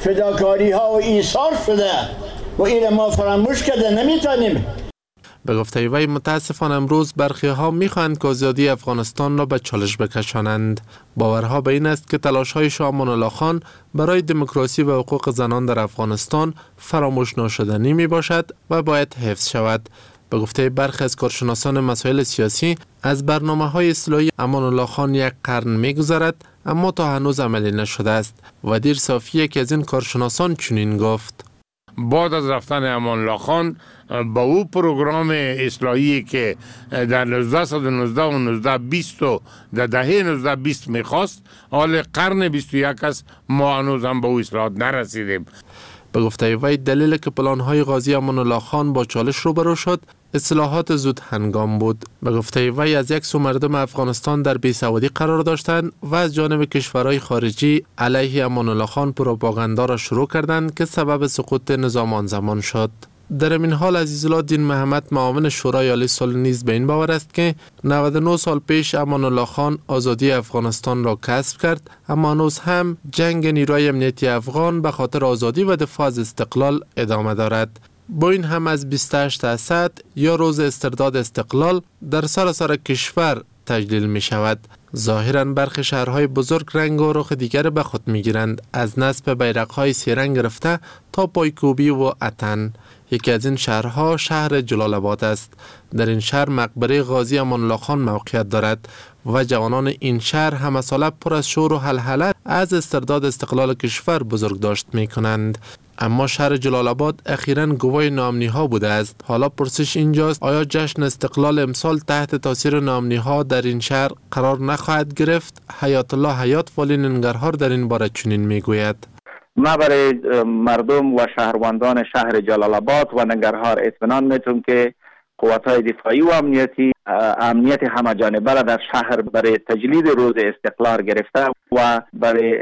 فداکاری ها و ایثار شده و این ما فراموش کرده نمیتونیم. به گفته وی متاسفانه امروز برخی ها میخواهند که آزادی افغانستان را به چالش بکشانند. باورها به این است که تلاش های شاه امان الله خان برای دموکراسی و حقوق زنان در افغانستان فراموش ناشدنی می باشد و باید حفظ شود. به گفته برخی از کارشناسان مسائل سیاسی، از برنامه های اصلاحی امان الله خان یک قرن می گذرد اما تا هنوز عملی نشده است. و دیر صافی که از این کارشناسان چنین گفت: بعد از رفتن امان الله خان با او پروگرام اصلاحی که در نوزده و نوزده و نوزده بیست و در دهه نوزده بیست میخواست، حال قرن بیست و یک است، ما هنوز هم به او اصلاحات نرسیدیم. به گفته وی دلیل که پلان‌های غازی امان الله خان با چالش روبرو شد، اصلاحات زود هنگام بود. به گفته وی از یک سو مردم افغانستان در بیسوادی قرار داشتند و از جانب کشورهای خارجی علیه امان الله خان پروپاگاندا را شروع کردند که سبب سقوط نظام آن زمان شد. در این حال عزیزالله الدین محمد معاون شورای عالی صلح نیز به این باور است که نود و نه سال پیش امان الله خان آزادی افغانستان را کسب کرد، اما هنوز هم جنگ نیروی امنیتی افغان به خاطر آزادی و دفاع از استقلال ادامه دارد. با این هم از بیست و هشت اسد یا روز استرداد استقلال در سراسر کشور تجلیل می شود. ظاهراً برخی شهرهای بزرگ رنگ و رخ دیگر به خود می گیرند، از نصب بیرق‌های سه رنگ گرفته تا پایکوبی و اتن. یکی از این شهرها شهر جلال آباد است. در این شهر مقبره غازی امان الله خان موقعیت دارد و جوانان این شهر همه ساله پر از شور و هلهله از استرداد استقلال کشور بزرگداشت می کنند. اما شهر جلال آباد اخیراً گواه ناامنی ها بوده است. حالا پرسش اینجاست: آیا جشن استقلال امسال تحت تاثیر ناامنی ها در این شهر قرار نخواهد گرفت؟ حیات الله حیات والی ننگرهار در این باره چنین میگوید: ما برای مردم و شهروندان شهر جلال آباد و ننگرهار اطمینان میتونم که قوت‌های دفاعی و امنیتی امنیت همه جانبه را در شهر برای تجلیل روز استقلال گرفته و برای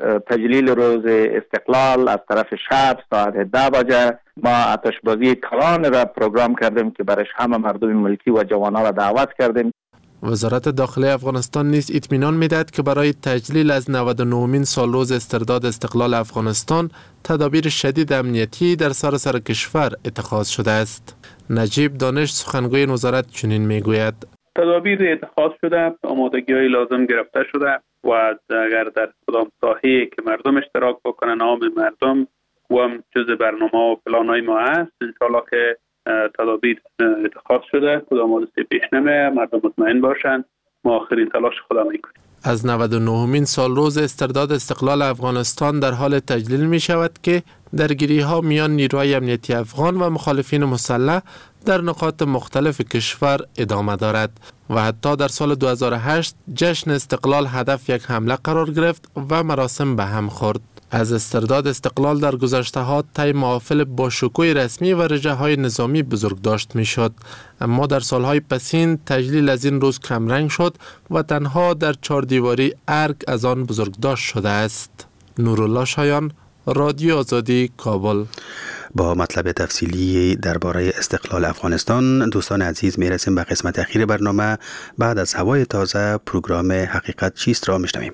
تجلیل روز استقلال از طرف شب ساعت ده بجه ما آتشبازی کلان را پروگرام کردیم که برای همه مردم ملکی و جوانان را دعوت کردیم. وزارت داخلی افغانستان نیز اطمینان می‌دهد که برای تجلیل از نود و نهمین سالروز استرداد استقلال افغانستان تدابیر شدید امنیتی در سراسر کشور اتخاذ شده است. نجیب دانش سخنگوی وزارت چنین میگوید: تدابیر اتخاذ شده، آمادگی‌های لازم گرفته شده و اگر در کدام ساحه‌ای که مردم اشتراک بکنن، عام مردم و هم جزء برنامه و پلان‌های ما هست، انشاءالله که تدابیر اتخاذ شده، کدام حادثه پیش نمیاد، مردم مطمئن باشند. ما آخرین تلاش خودم میکنیم. از نود و نهمین سالروز استرداد استقلال افغانستان در حال تجلیل می شود که درگیری ها میان نیروهای امنیتی افغان و مخالفین مسلح در نقاط مختلف کشور ادامه دارد و حتی در سال دو هزار و هشت جشن استقلال هدف یک حمله قرار گرفت و مراسم به هم خورد. از استرداد استقلال در گذشته ها طی محافل با شکوه رسمی و رجه های نظامی بزرگ داشت می شد، اما در سالهای پسین تجلیل از این روز کمرنگ شد و تنها در چهار دیواری ارگ از آن بزرگ داشت شده است. نورالله شایان، رادیو آزادی، کابل. با مطلب تفصیلی درباره استقلال افغانستان دوستان عزیز میرسیم به قسمت اخیر برنامه. بعد از هوای تازه پروگرام حقیقت چیست را میشنویم.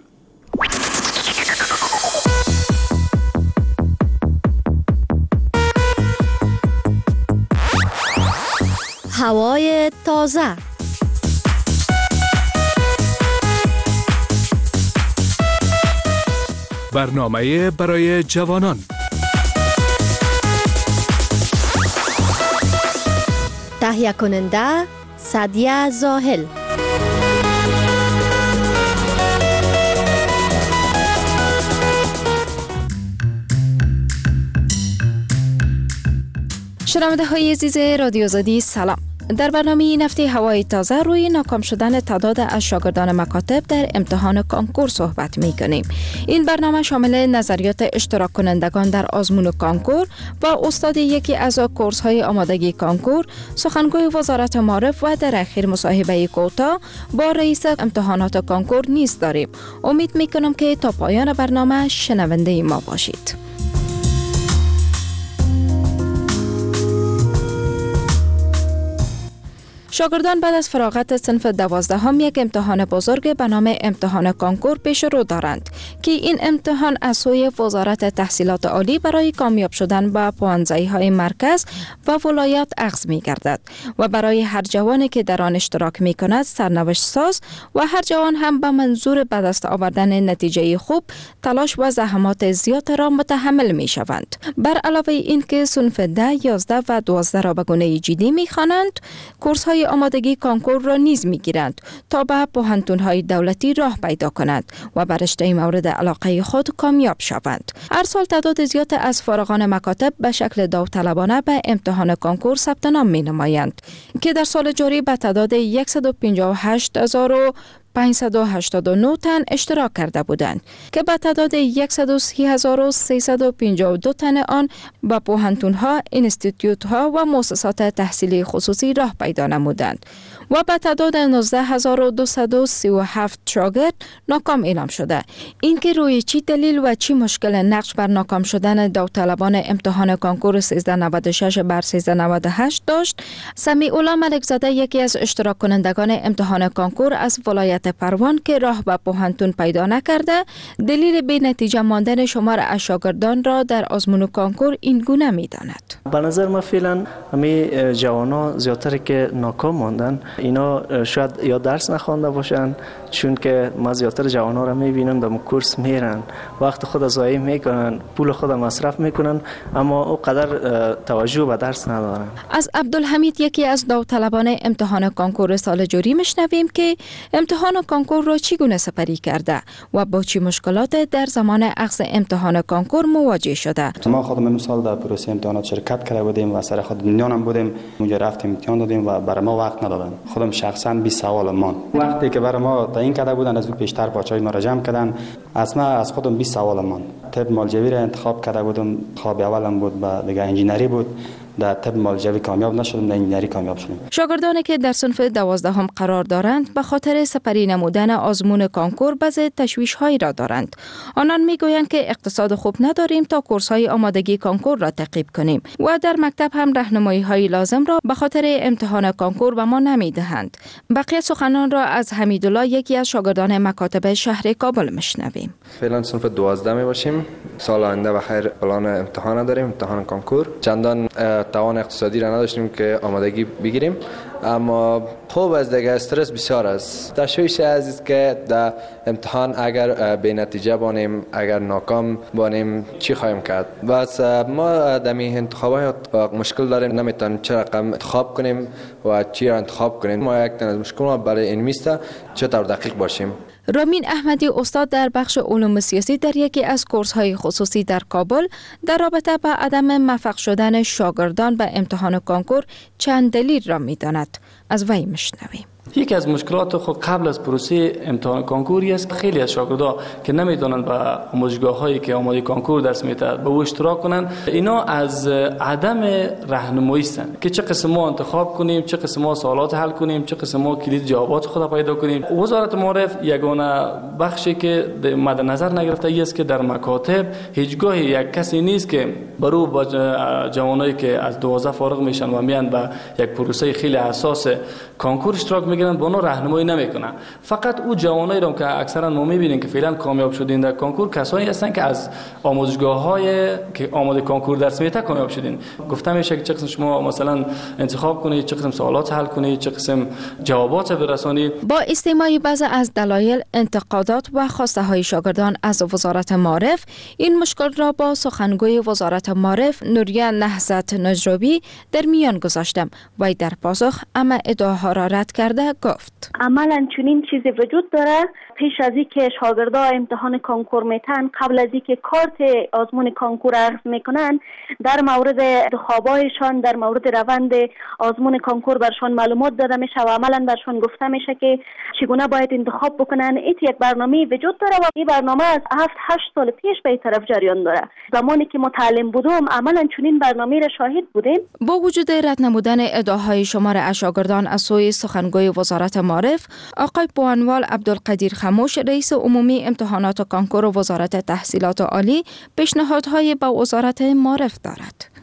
هوای تازه. برنامه برای جوانان. تهیه کننده سعدیه زاهل. شنونده های عزیز رادیو آزادی، سلام. در برنامه این هفته هوای تازه روی ناکام شدن تعداد از شاگردان مکاتب در امتحان کانکور صحبت می کنیم. این برنامه شامل نظریات اشتراک کنندگان در آزمون کانکور و استاد یکی از کورس های آمادگی کانکور، سخنگوی وزارت معارف و در اخیر مصاحبه کوتاه با رئیس امتحانات کانکور نیز داریم. امید می کنم که تا پایان برنامه شنونده ما باشید. شاگردان بعد از فراغت صنف دوازدهم یک امتحان بزرگ به نام امتحان کانکور پیش رو دارند که این امتحان از سوی وزارت تحصیلات عالی برای کامیاب شدن به پوانزایی مرکز و ولایات اخذ می گردد و برای هر جوانی که در آن اشتراک می کند سرنوشت ساز و هر جوان هم به منظور به دست آوردن نتیجه خوب تلاش و زحمات زیاد را متحمل می شوند. بر علاوه این که صنف ده، یازده و دوازده را به گونه جدی می خوانند، کورس های آمادگی کانکور را نیز می گیرند تا به پوهنتون های دولتی راه پیدا کنند و بر رشته مورد علاقه خود کامیاب شوند. هر سال تعداد زیاد از فارغان مکاتب به شکل داوطلبانه به امتحان کانکور ثبت نام می نمایند که در سال جاری به تعداد صد و پنجاه و هشت هزار و پانصد و هشتاد و نه تن اشتراک کرده بودند که به تعداد صد و سی هزار و سیصد و پنجاه و دو تن آن با پوهنتون‌ها، اینستیتوت‌ها و مؤسسات تحصیلی خصوصی راه پیدا نمودند و به تعداد نوزده هزار و دویست و سی و هفت شاگرد ناکام اعلام شده. این که روی چی دلیل و چی مشکل نقش بر ناکام شدن داوطلبان امتحان کانکور سیزده نود و شش بر سیزده نود و هشت داشت، سمیع الله ملکزاده یکی از اشتراک کنندگان امتحان کانکور از ولایت پروان که راه به پوهنتون پیدا نکرده، دلیل بی نتیجه ماندن شمار از شاگردان را در آزمون کانکور این گونه می‌داند. به نظر من فعلا همه جوانا زیادتر که ناکام ماندن اینا شاید یا درس نخوانده باشن، چون که ما زیادتر جوانا را می‌بینم در کورس میرن، وقت خود ضایع میکنن، پول خود مصرف میکنن، اما او قدر توجه به درس ندارن. از عبدالحمید یکی از داوطلبان امتحان کانکور سال جاری میشنویم که امتحان کانکور را چگونه سپری کرده و با چه مشکلات در زمان اخذ امتحان کانکور مواجه شده. ما خودم امسال در پروسه امتحانات شرکت کرده بودیم و سر خود دنیانم بودیم، اونجا رفتیم امتحان دادیم و برای ما وقت ندادن. خودم شخصا بیست سوال مان وقتی که برای ما تعیین کرده بودن از پیشتر بچهای ما را جمع کردن، از ما از خودم بیست سوال مان طب مالجوی را انتخاب کرده بودم. خواب اولم بود و دیگه انجینری بود. در طب مالجوی کامیاب نشدم، در انجینری کامیاب شدم. شاگردانی که در صنف دوازدهم قرار دارند به خاطر سپری نمودن آزمون کانکور بعض تشویش‌هایی را دارند. آنان میگویند که اقتصاد خوب نداریم تا کورس‌های آمادگی کانکور را تعقیب کنیم و در مکتب هم راهنمایی‌های لازم را به خاطر امتحان کانکور به ما نمیدهند. بقیه سخنان را از حمیدالله یکی از شاگردان مکاتب شهر کابل میشنویم. فعلا صنف دوازده می باشیم. سال آینده بخیر پلان امتحان داریم، امتحان کانکور. چندان توان اقتصادی را نداشتیم که آمادگی بگیریم، اما خوب از دیگه استرس بسیار است. تشویش عزیز که در امتحان اگر به نتیجه بانیم، اگر ناکام بانیم چی خواهیم کرد؟ بس ما در این انتخابات مشکل داریم، نمیتونیم چه رقم انتخاب کنیم و چی را انتخاب کنیم. ما یک تن از مشکل ما برای این میسته چطور دقیق باشیم. رامین احمدی استاد در بخش علوم سیاسی در یکی از کورس‌های خصوصی در کابل در رابطه با عدم موفق شدن شاگردان به امتحان کانکور چند دلیل را می‌داند. از وی میشنویم. یکی از مشکلات خود قبل از پروسه امتحان کانکوری است. خیلی از شاگردان که نمیتونن به آموزشگاه‌هایی که آماده کانکور درس میدهد به او اشتراک کنند، اینا از عدم راهنمایی هستند که چه قسم ما انتخاب کنیم، چه قسم ما سوالات حل کنیم، چه قسم ما کلید جوابات خود پیدا کنیم. وزارت معارف یگانه بخشی که مد نظر نگرفته است که در مکاتب هیچگاه یک کسی نیست که برو با جوانایی که از دوازده فارغ میشن و میان به یک پروسه خیلی حساس کانکور اشتراک میگیرن، با اونا راهنمایی نمیکنن. فقط او جوانایی رو که اکثرا ما میبینیم که فعلا کامیاب شدین در کانکور کسایی هستن که از آموزشگاه‌های که آماده کانکور درس میده کامیاب شدین. گفتم میشه که چه قسم شما مثلا انتخاب کنید، چه قسم سوالات حل کنید، چه قسم جوابات برسانید. با استماع بعضی از دلایل، انتقادات و خواسته های شاگردان از وزارت معارف، این مشکل را با سخنگوی وزارت معارف نوریه نهضت نجرابی در میان گذاشتم و در پاسخ اما ادعاها را رد کرده گفت عملا چنین چیزی وجود داره. پیش از اینکه شاگردان امتحان کانکور میتن، قبل از اینکه کارت آزمون کانکور عرض میکنن، در مورد انتخابایشان، در مورد روند آزمون کانکور برشان معلومات داده میشه و عملا برشان گفته میشه که چگونه باید انتخاب بکنن. این یک برنامه وجود داره و این برنامه از هفت هشت سال پیش به این طرف جریان داره. زمانی که متعلم بودم عملا چنین برنامه را شاهد بودیم. با وجود رد نمودن ادعاهای شمار از شاگردان از سوی سخنگوی وزارت معارف، آقای بوانوال عبدالقدیر خموش رئیس عمومی امتحانات کانکور و وزارت تحصیلات عالی پیشنهادهای با وزارت معارف دارد.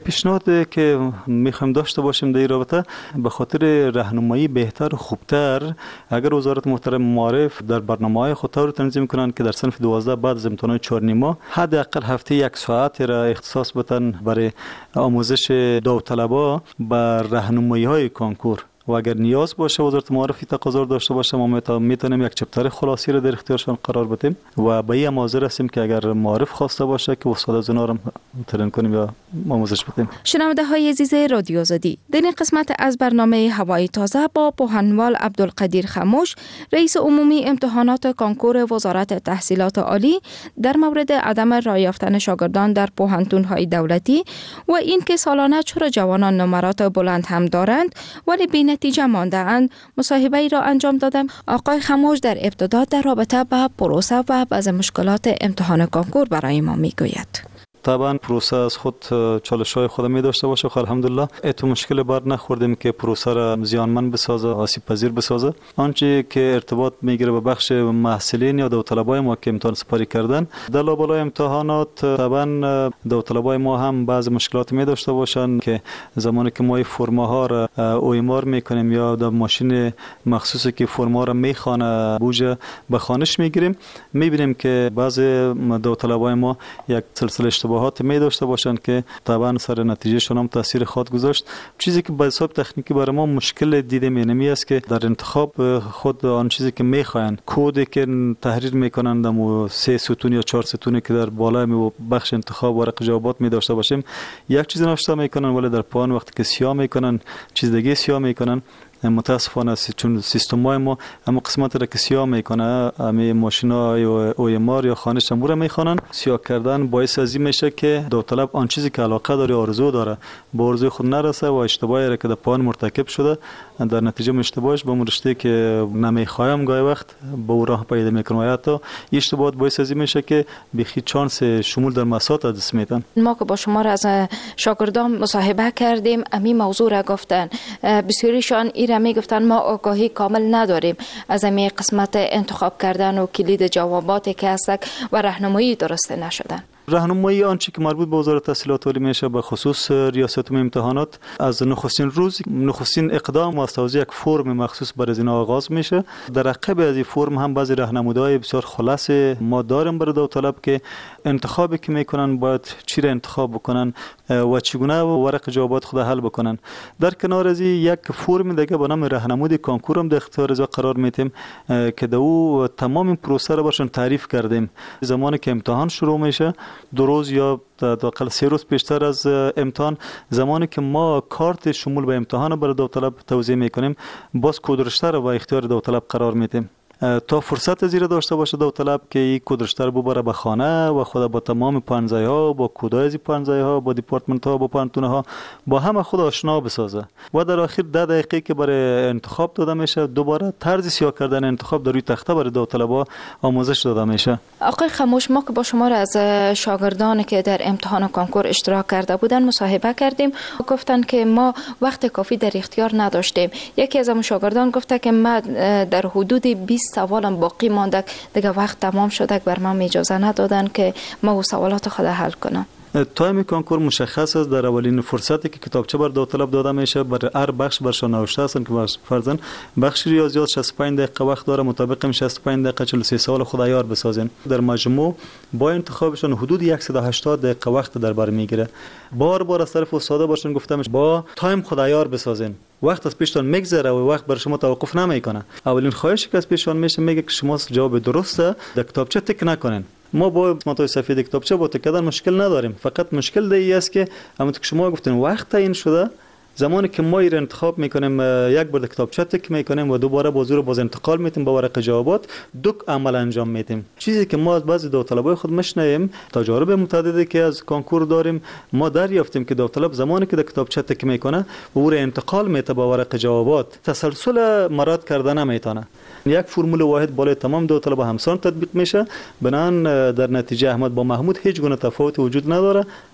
پیشنهادی که میخوایم داشته باشیم در این رابطه به خاطر راهنمایی بهتر و خوبتر، اگر وزارت محترم معارف در برنامه‌های خود رو تنظیم کنند که در صنف دوازده بعد از امتحانات چهار نیمه حداقل هفته یک ساعت را اختصاص بدن برای آموزش داوطلبا بر راهنمایی‌های کنکور، و اگر نیاز باشه وزارت معارفی تقاضا داشته باشه ما میتونیم یک چپتر خلاصی رو در اختیارشان قرار بدیم و به این حاضر هستیم که اگر معارف خواسته باشه که استاد از اونا رو ترین کنیم یا آموزش بدیم. شنونده های عزیز رادیو آزادی، در این قسمت از برنامه هوای تازه با پوهنوال عبدالقدیر خموش، رئیس عمومی امتحانات کنکور وزارت تحصیلات عالی، در مورد عدم رای یافتن شاگردان در پوهنتون‌های دولتی و اینکه سالانه چرا جوانان نمرات بلند هم دارند ولی بی نتیجه مانده اند، مصاحبه ای را انجام دادم. آقای خموش در ابتدا در رابطه با پروسه و بعض مشکلات امتحان کنکور برای ما میگوید. طبعا پروسه از خود چالش های خود می داشته باشه، الحمدلله اتو مشکل بر نخوردیم که پروسه را زیانمند بسازه، آسیب پذیر بسازه. آنچه که ارتباط میگیره به بخش محصلین یا داوطلبای ما که امتحان سپاری کردن در لابلای امتحانات، طبعا داوطلبای ما هم بعض مشکلات می داشته باشن که زمانی که ما فرما ها را اویمار میکنیم یا در ماشین مخصوصی که فرما را میخوانه بوجه به خوانش میگیریم، میبینیم که بعض داوطلبای ما یک سلسله اشتباهات می داشته باشند که طبعا سر نتیجه شون هم تاثیر خود گذاشت. چیزی که به حساب تکنیکی برای ما مشکل دیده می است که در انتخاب خود آن چیزی که می خواهند، کدی که تحریر میکنند و سه ستون یا چهار ستونی که در بالای می بخش انتخاب ورق جوابات می داشته باشیم، یک چیز نوشته میکنن ولی در پایان وقتی که سیاه میکنن چیز دیگه سیاه میکنن. متاسفانه چون سیستم‌های ما اما قسمت را که سیاه میکنه، همه ماشین‌های اویمار یا خانش امور میخوانن، سیاه کردن باعث از این میشه که داوطلب آن چیزی که علاقه داره، آرزو داره، به آرزوی خود نرسه و اشتباهی را که در پایان مرتکب شده در نتیجه اشتباهش به رشته که نمیخوایم گاهی وقت به او راه پیدا میکنه و حتی اشتباهات باعث از این میشه که بخی چانس شمول در مسات از دست میدن. ما که با شما را از شاگردان مصاحبه کردیم، امی موضوع را گفتن، بسیاریشان ایرا میگفتن ما آگاهی کامل نداریم از امی قسمت انتخاب کردن و کلید جواباتی که هست و راهنمایی درست نشدن. راهنمایی آنچه که مربوط به وزارت تحصیلات عالی میشه به خصوص ریاست امتحانات، از نخستین روز نخستین اقدام واسه توزیع یک فرم مخصوص برای اینا آغاز میشه. در عقب از این فرم هم بعضی راهنمودهای بسیار خلاص ما داریم برای داوطلب که انتخابی که میکنن باید چی را انتخاب بکنن و چگونه ورق جوابات خود حل بکنن. در کنار از یک فرم دیگه به نام راهنمود کنکور هم در اختیار از قرار میتیم که دو تمام پروسه را برشون تعریف کردیم. زمانی که امتحان شروع میشه، دو روز یا داخل سه روز پیشتر از امتحان، زمانی که ما کارت شمول به امتحان برای داوطلب توزیع میکنیم، باز کدرشته را با اختیار داوطلب قرار میدیم تا فرصت زیر داشته باشه داوطلب که این کدرشته رو ببره به خانه و خود با تمام پانزه ها، با کدای از پانزه ها، با دیپارتمنت ها، با پانتونه ها، با همه خود آشنا بسازه و در آخر ده دقیقه که برای انتخاب داده میشه، دوباره طرز سیاه کردن انتخاب در روی تخته برای داوطلبا آموزش داده میشه. آقای خموش، ما که با شما را از شاگردانی که در امتحان کنکور اشتراک کرده بودن مصاحبه کردیم، گفتن که ما وقت کافی در اختیار نداشتیم. یکی از اون شاگردان گفته که ما در حدود بیست سوالم باقی مانده، دیگه وقت تمام شده، بر من اجازه ندادن که ما او سوالات خود حل کنم. تایم کنکور مشخص است. در اولین فرصتی که کتابچه بر داوطلب داده میشه، برای هر بخش برشان نوشته هستند که فرضاً بخش ریاضیات شصت و پنج دقیقه وقت داره، مطابق شصت و پنج دقیقه چهل و سه سوال خود عیار بسازین. در مجموع با انتخابشون حدود صد و هشتاد دقیقه وقت در بر میگیره. بار بار از طرف استادا باشن گفتم با تایم خود عیار بسازین، وقت از پیشتون میگذره و وقت بر شما توقف نمیکنه. اولین خواهشی که از پیشتون میشه میگه که شما جواب درسته در کتابچه تک نکنین. ما با قسمت‌های سفید کتابچه با تک کردن مشکل نداریم، فقط مشکل دیگه است که همونطور که شما گفتین وقت تعیین شده، زمانی که ما این انتخاب میکنیم یک بار کتابچه تک میکنیم و دوباره بازو رو باز انتقال میتیم با ورق جوابات، دو عمل انجام میدیم. چیزی که ما از بعضی داوطلبای خود مشنیم، تجارب متعددی که از کنکور داریم، ما دریافتیم که داوطلب زمانی که کتابچه تک میکنه و او رو انتقال میته با ورق جوابات، تسلسل مراد کردن نمیتونه. یک فرمول واحد بالای تمام داوطلب همسان تطبیق میشه، بنان در نتیجه احمد با محمود هیچ گونه تفاوت وجود نداره.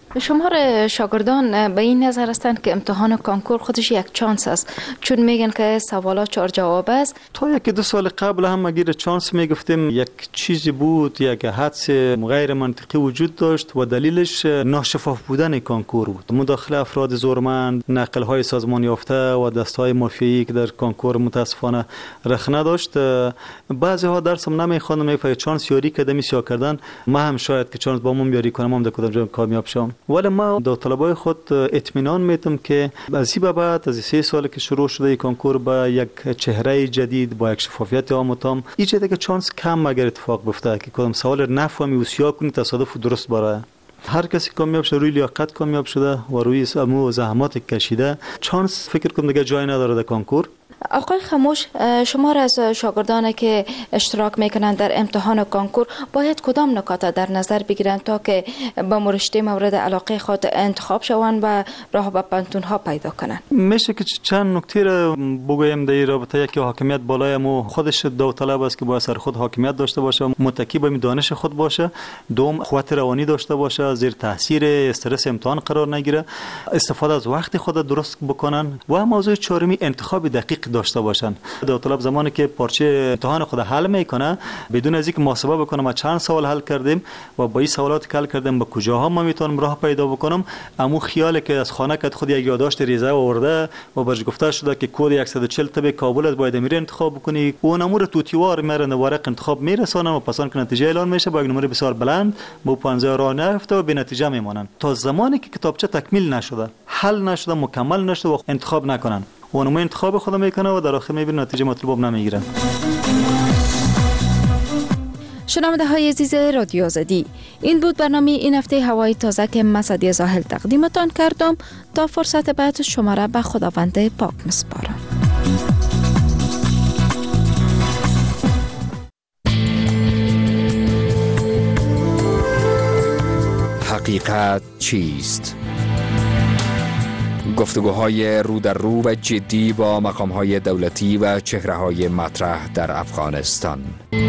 شمار شاگردان به این نظر هستند که امتحان کانکور خودش یک چانس است، چون میگن که سوالات چهار جواب است. تا یک دو سال قبل هم اگر چانس میگفتیم یک چیزی بود، یک حدس غیر منطقی وجود داشت و دلیلش ناشفاف بودن کانکور بود. مداخله افراد زورمند، نقل های سازمان یافته و دستهای مافیایی که در کانکور متاسفانه رخ نداشت. بعضی ها درسم نمیخوانن، میفهمن چانس یاری کردم میسیا کردن، ما هم شاید که چانس با من یاری کنم هم در کدام جا کامیاب شم. ولی ما دو طلبای خود اطمینان میتم که از این بعد از سه سال که شروع شده کانکور با یک چهره جدید، با یک شفافیت عام و تام، ایجاد که چانس کم اگر اتفاق بیفته که کدام سوال نفهمی و سیا کنی تصادف درست برای هر کسی کامیاب شده، روی لیاقت کامیاب شده و روی امو زحمات کشیده، چانس فکر کنم دیگه جای نداره در کانکور. آقای خموش، شمار از شاگردانی که اشتراک میکنند در امتحان کانکور باید کدام نکات در نظر بگیرند تا که به مرشد مورد علاقه خود انتخاب شوند و راه به پانتون ها پیدا کنند؟ میشه که چند نکته را بگویم در رابطه. یکی حاکمیت بالای مو خودش داوطلب است که باید سر خود حاکمیت داشته باشه، متکی به دانش خود باشه. دوم، قوت روانی داشته باشه، زیر تاثیر استرس امتحان قرار نگیره، استفاده از وقت خود درست بکنن. و موضوع چهارمی، انتخاب دقیق داشته باشن. داوطلب زمانی که پارچه امتحان خود حل میکنه بدون از اینکه محاسبه بکنه ما چند سوال حل کردیم و با این سوالات که حل کردیم به کجاها ما میتونم راه پیدا بکنم، امو خیالی که از خانه که خود یک یادداشت ریزه آورده و برش گفته شده که کد صد و چهل تب کابل از باید میره انتخاب بکنی، اون امور توتیوار میره ورق انتخاب میرسونن و پسان که نتیجه اعلان میشه با یک نمره بسیار بلند با پانزده راه نرفته و به نتیجه میمونن تا زمانی که کتابچه تکمیل نشده، حل نشده، مکمل نشده و انتخاب نکنن. اونم انتخاب خود میکنه و در آخر میبینه نتیجه مطلوب نمیگیره. شنونده های عزیز رادیو آزادی، این بود برنامه این هفته هوای تازه که من سعدیه زاهل تقدیمتان کردم. تا فرصت بعد شما را به خداوند پاک میسپارم. حقیقت چیست؟ گفتگوهای رو در رو و جدی با مقامهای دولتی و چهره‌های مطرح در افغانستان.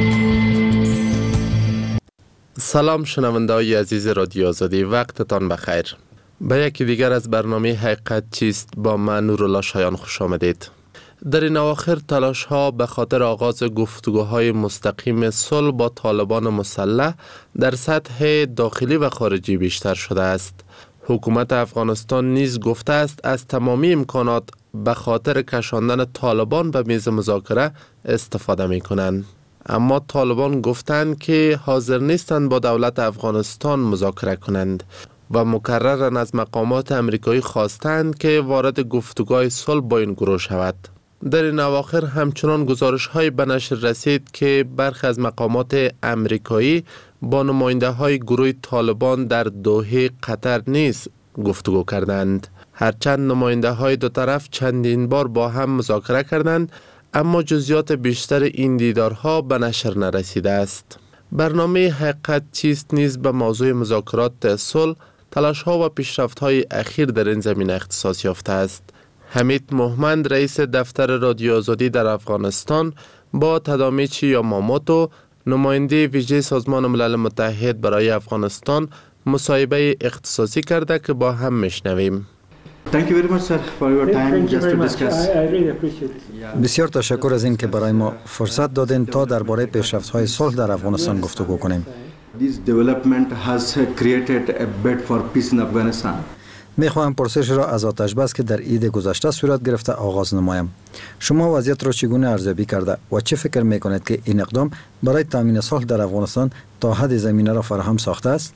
سلام شنونده‌های عزیز رادیو آزادی، وقتتان بخیر. به یکی دیگر از برنامه حقیقت چیست با من نورالله شایان خوش آمدید. در این اواخر تلاش ها به خاطر آغاز گفتگوهای مستقیم صلح با طالبان مسلح در سطح داخلی و خارجی بیشتر شده است. حکومت افغانستان نیز گفته است از تمامی امکانات به خاطر کشاندن طالبان به میز مذاکره استفاده می کنند. اما طالبان گفتند که حاضر نیستند با دولت افغانستان مذاکره کنند و مکررن از مقامات امریکایی خواستند که وارد گفتگوهای صلح با این گروه شود. در این اواخر همچنان گزارش های به نشر رسید که برخی از مقامات امریکایی با نماینده های گروه طالبان در دوحه قطر نیز گفتگو کردند. هرچند نماینده های دو طرف چندین بار با هم مذاکره کردند، اما جزئیات بیشتر این دیدارها به نشر نرسیده است. برنامه حقیقت چیست نیز به موضوع مذاکرات صلح، تلاش ها و پیشرفت های اخیر در این زمینه اختصاص یافته است. حمید مومند رئیس دفتر رادیو آزادی در افغانستان با تادامیچی یاماموتو نماینده ویژه سازمان ملل متحد برای افغانستان مصاحبه اختصاصی کرده که با هم میشنویم. بسیار تشکر از این که برای ما فرصت دادین تا درباره پیشرفت‌های صلح در افغانستان گفتگو کنیم. میخواهم پرسش را از آتش بس که در عید گذشته صورت گرفته آغاز نمایم. شما وضعیت را چگونه ارزیابی کرده و چه فکر میکنید که این اقدام برای تامین صلح در افغانستان تا حد زمینه را فراهم ساخته است؟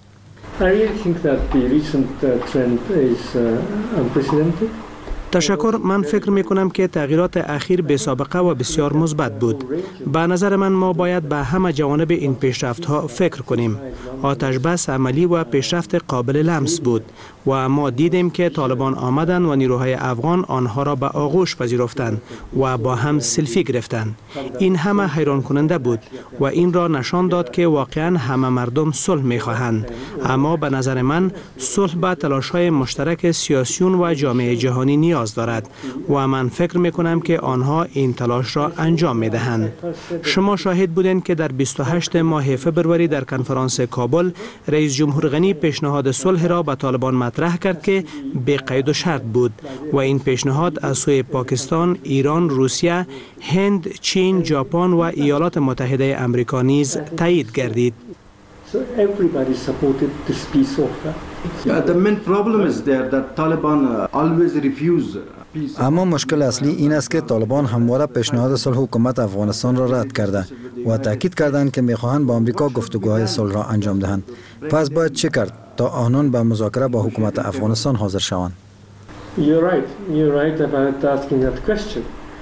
تشکر. من فکر می کنم که تغییرات اخیر بی سابقه و بسیار مثبت بود. به نظر من ما باید به همه جوانب این پیشرفت ها فکر کنیم. آتش بس عملی و پیشرفت قابل لمس بود و ما دیدیم که طالبان آمدند و نیروهای افغان آنها را به آغوش پذیرفتند و با هم سلفی گرفتند. این همه حیران کننده بود و این را نشان داد که واقعا همه مردم صلح می خواهند. اما به نظر من صلح به تلاش های مشترک سیاسیون و جامعه جهانی نیاز نیاز دارد و من فکر می کنم که آنها این تلاش را انجام می دهند. شما شاهد بودند که در بیست و هشتم ماه فبروری در کنفرانس کابل رئیس جمهور غنی پیشنهاد صلح را به طالبان مطرح کرد که بی قید و شرط بود و این پیشنهاد از سوی پاکستان، ایران، روسیه، هند، چین، ژاپن و ایالات متحده آمریکا نیز تایید گردید. So everybody supported this peace offer. Yeah, the main problem is there that Taliban uh, always refuse peace. اما مشکل اصلی این است که طالبان همواره پیشنهاد صلح حکومت افغانستان را رد کرده و تاکید کردند که می‌خواهند با آمریکا گفتگوهای صلح را انجام دهند. پس باید چه کرد تا آنان به مذاکره با حکومت افغانستان حاضر شوند؟ You're right. You're right about asking that question.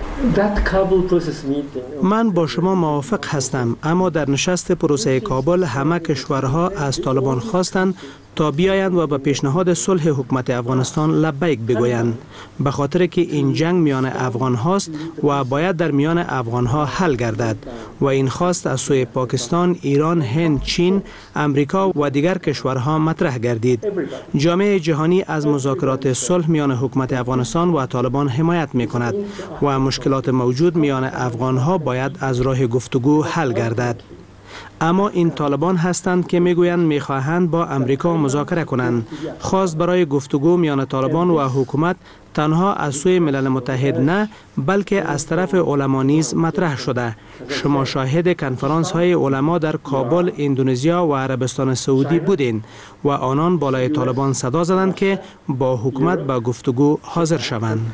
من با شما موافق هستم، اما در نشست پروسه کابل همه کشورها از طالبان خواستند تا بیایند و به پیشنهاد صلح حکومت افغانستان لبیک بگویند، به خاطر که این جنگ میان افغان هاست و باید در میان افغان ها حل گردد و این خواست از سوی پاکستان، ایران، هند، چین، امریکا و دیگر کشورها مطرح گردید. جامعه جهانی از مذاکرات صلح میان حکومت افغانستان و طالبان حمایت می کند و مشکلات موجود میان افغان ها باید از راه گفتگو حل گردد. اما این طالبان هستند که میگویند میخواهند با امریکا مذاکره کنند. خواست برای گفتگو میان طالبان و حکومت تنها از سوی ملل متحد نه، بلکه از طرف علما نیز مطرح شده. شما شاهد کنفرانس های علما در کابل، اندونزیا و عربستان سعودی بودین و آنان بالای طالبان صدا زدند که با حکومت به گفتگو حاضر شوند.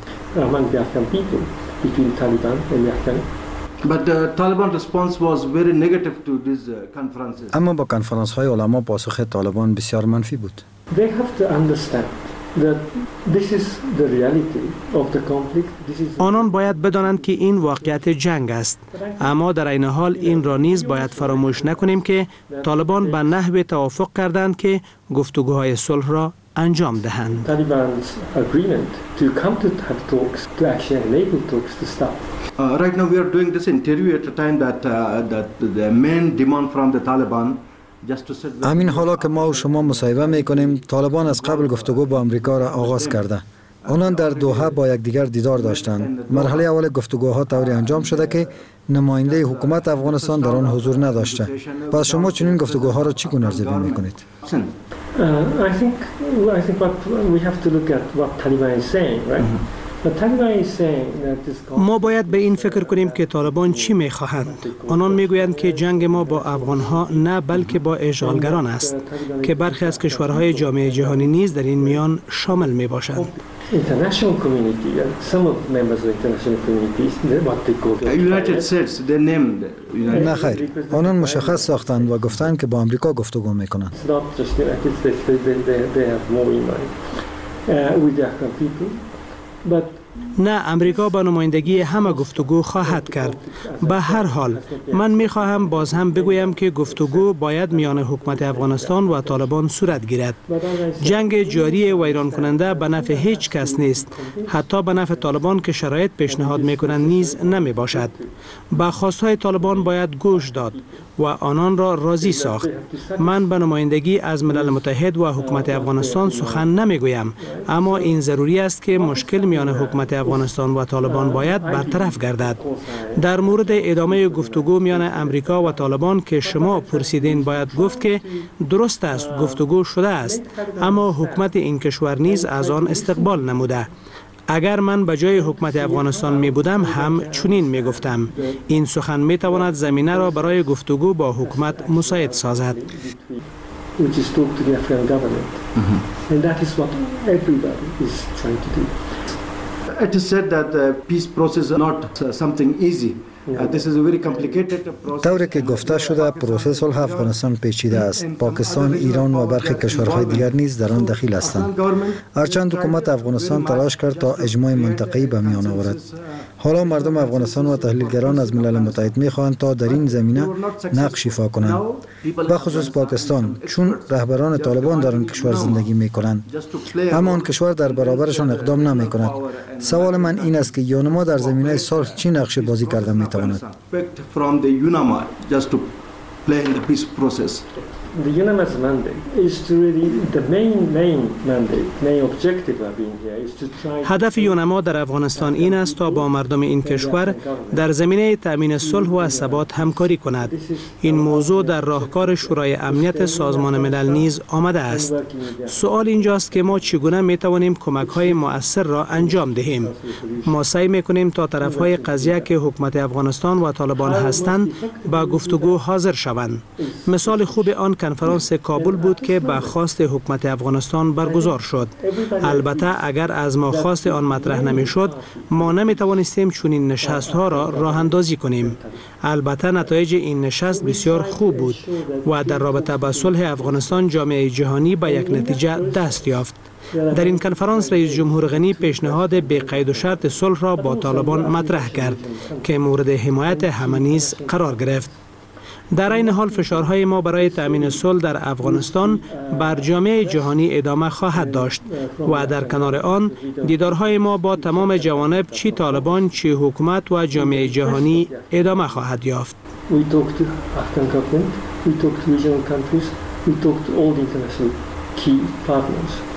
But the Taliban response was very negative to these conferences. اما با کنفرانس های علما پاسخ طالبان بسیار منفی بود. They have to understand that this is the reality of the conflict. This is آنان باید بدانند که این واقعیت جنگ است، اما در این حال این را نیز باید فراموش نکنیم که طالبان به نحو توافق کردند که گفتگوهای صلح را انجام دهند. Taliban's agreement to come to have talks to actually enable talks to start. Uh, right now we are doing this interview at a time that uh, that the main demand from the Taliban just to set. همین حالا که ما و شما مصاحبه میکنیم، طالبان از قبل گفتگو با آمریکا را آغاز کرده. آنان در دوحه با یکدیگر دیدار داشتند. مرحله اول گفتگوها طوری انجام شده که نماینده حکومت افغانستان در آن حضور نداشته. پس شما چنین گفتگوها را چگونه ارزیابی میکنید؟ Uh, I think I think what we have to look at what Taliban is saying, right? The Taliban is saying that this. ما باید به این فکر کنیم که طالبان چی میخواهند. آنان میگویند که جنگ ما با افغانها نه بلکه با اشغالگران است که برخی از کشورهای جامعه جهانی نیز در این میان شامل میباشند. International community and some of the members of the international community what they call the United States they named نه خیر، آنان مشخص ساختند و گفتند که با آمریکا گفتگو میکنند. It's not just the United States, they, they, they have more in mind uh, with the Afghan people, but نه، امریکا با نمایندگی همه گفتگو خواهد کرد. به هر حال من میخواهم باز هم بگویم که گفتگو باید میان حکومت افغانستان و طالبان صورت گیرد. جنگ جاری و ویران کننده به نفع هیچ کس نیست، حتی به نفع طالبان که شرایط پیشنهاد میکنند نیز نمی باشد. به خواستهای طالبان باید گوش داد و آنان را راضی ساخت. من به نمایندگی از ملل متحد و حکومت افغانستان سخن نمیگویم، اما این ضروری است که مشکل میان حکومت افغانستان و طالبان باید برطرف گردد. در مورد ادامه گفتگو میان امریکا و طالبان که شما پرسیدین، باید گفت که درست است گفتگو شده است، اما حکومت این کشور نیز از آن استقبال نموده. اگر من به جای حکومت افغانستان می بودم هم چنین می گفتم. این سخن می تواند زمینه را برای گفتگو با حکومت مساعد سازد. which is talk to the Afghan government. Mm-hmm. And that is what everybody is trying to do. It is said that the peace process is not uh, something easy. طوری که گفته شده پروسه صلح افغانستان پیچیده است. پاکستان، ایران و برخی کشورهای دیگر نیز در آن دخیل هستند. هرچند حکومت افغانستان تلاش کرد تا اجماع منطقه‌ای به میان آورد. حالا مردم افغانستان و تحلیلگران از ملل متحد می‌خواهند تا در این زمینه نقش ایفا کنند. به خصوص پاکستان، چون رهبران طالبان در آن کشور زندگی می‌کنند، اما آن کشور در برابرشان اقدام نمی‌کند. سوال من این است که یونما در زمینه صلح چه نقش بازی کرده می‌تواند؟ from the UNAMA just to play in the peace process. the unanimous mandate is to really the main main mandate, main objective of being here is to try. هدف یونما در افغانستان این است تا با مردم این کشور در زمینه تأمین صلح و ثبات همکاری کند. این موضوع در راهکار شورای امنیت سازمان ملل نیز آمده است. سوال اینجاست که ما چگونه می توانیم کمک های مؤثر را انجام دهیم. ما سعی می کنیم تا طرف های قضیه که حکومت افغانستان و طالبان هستند با گفتگو حاضر شوند. مثال خوب آن کنفرانس کابل بود که به خواست حکومت افغانستان برگزار شد. البته اگر از ما خواست آن مطرح نمی شد، ما نمی توانستیم چنین نشست ها را راه اندازی کنیم. البته نتایج این نشست بسیار خوب بود و در رابطه با صلح افغانستان جامعه جهانی به یک نتیجه دست یافت. در این کنفرانس رئیس جمهور غنی پیشنهاد بی قید و شرط صلح را با طالبان مطرح کرد که مورد حمایت همه نیز قرار گرفت. در این حال فشارهای ما برای تأمین صلح در افغانستان بر جامعه جهانی ادامه خواهد داشت و در کنار آن دیدارهای ما با تمام جوانب چی طالبان چی حکومت و جامعه جهانی ادامه خواهد یافت. We talk to Afghan government, we talk to regional countries, we talk to all the international key partners.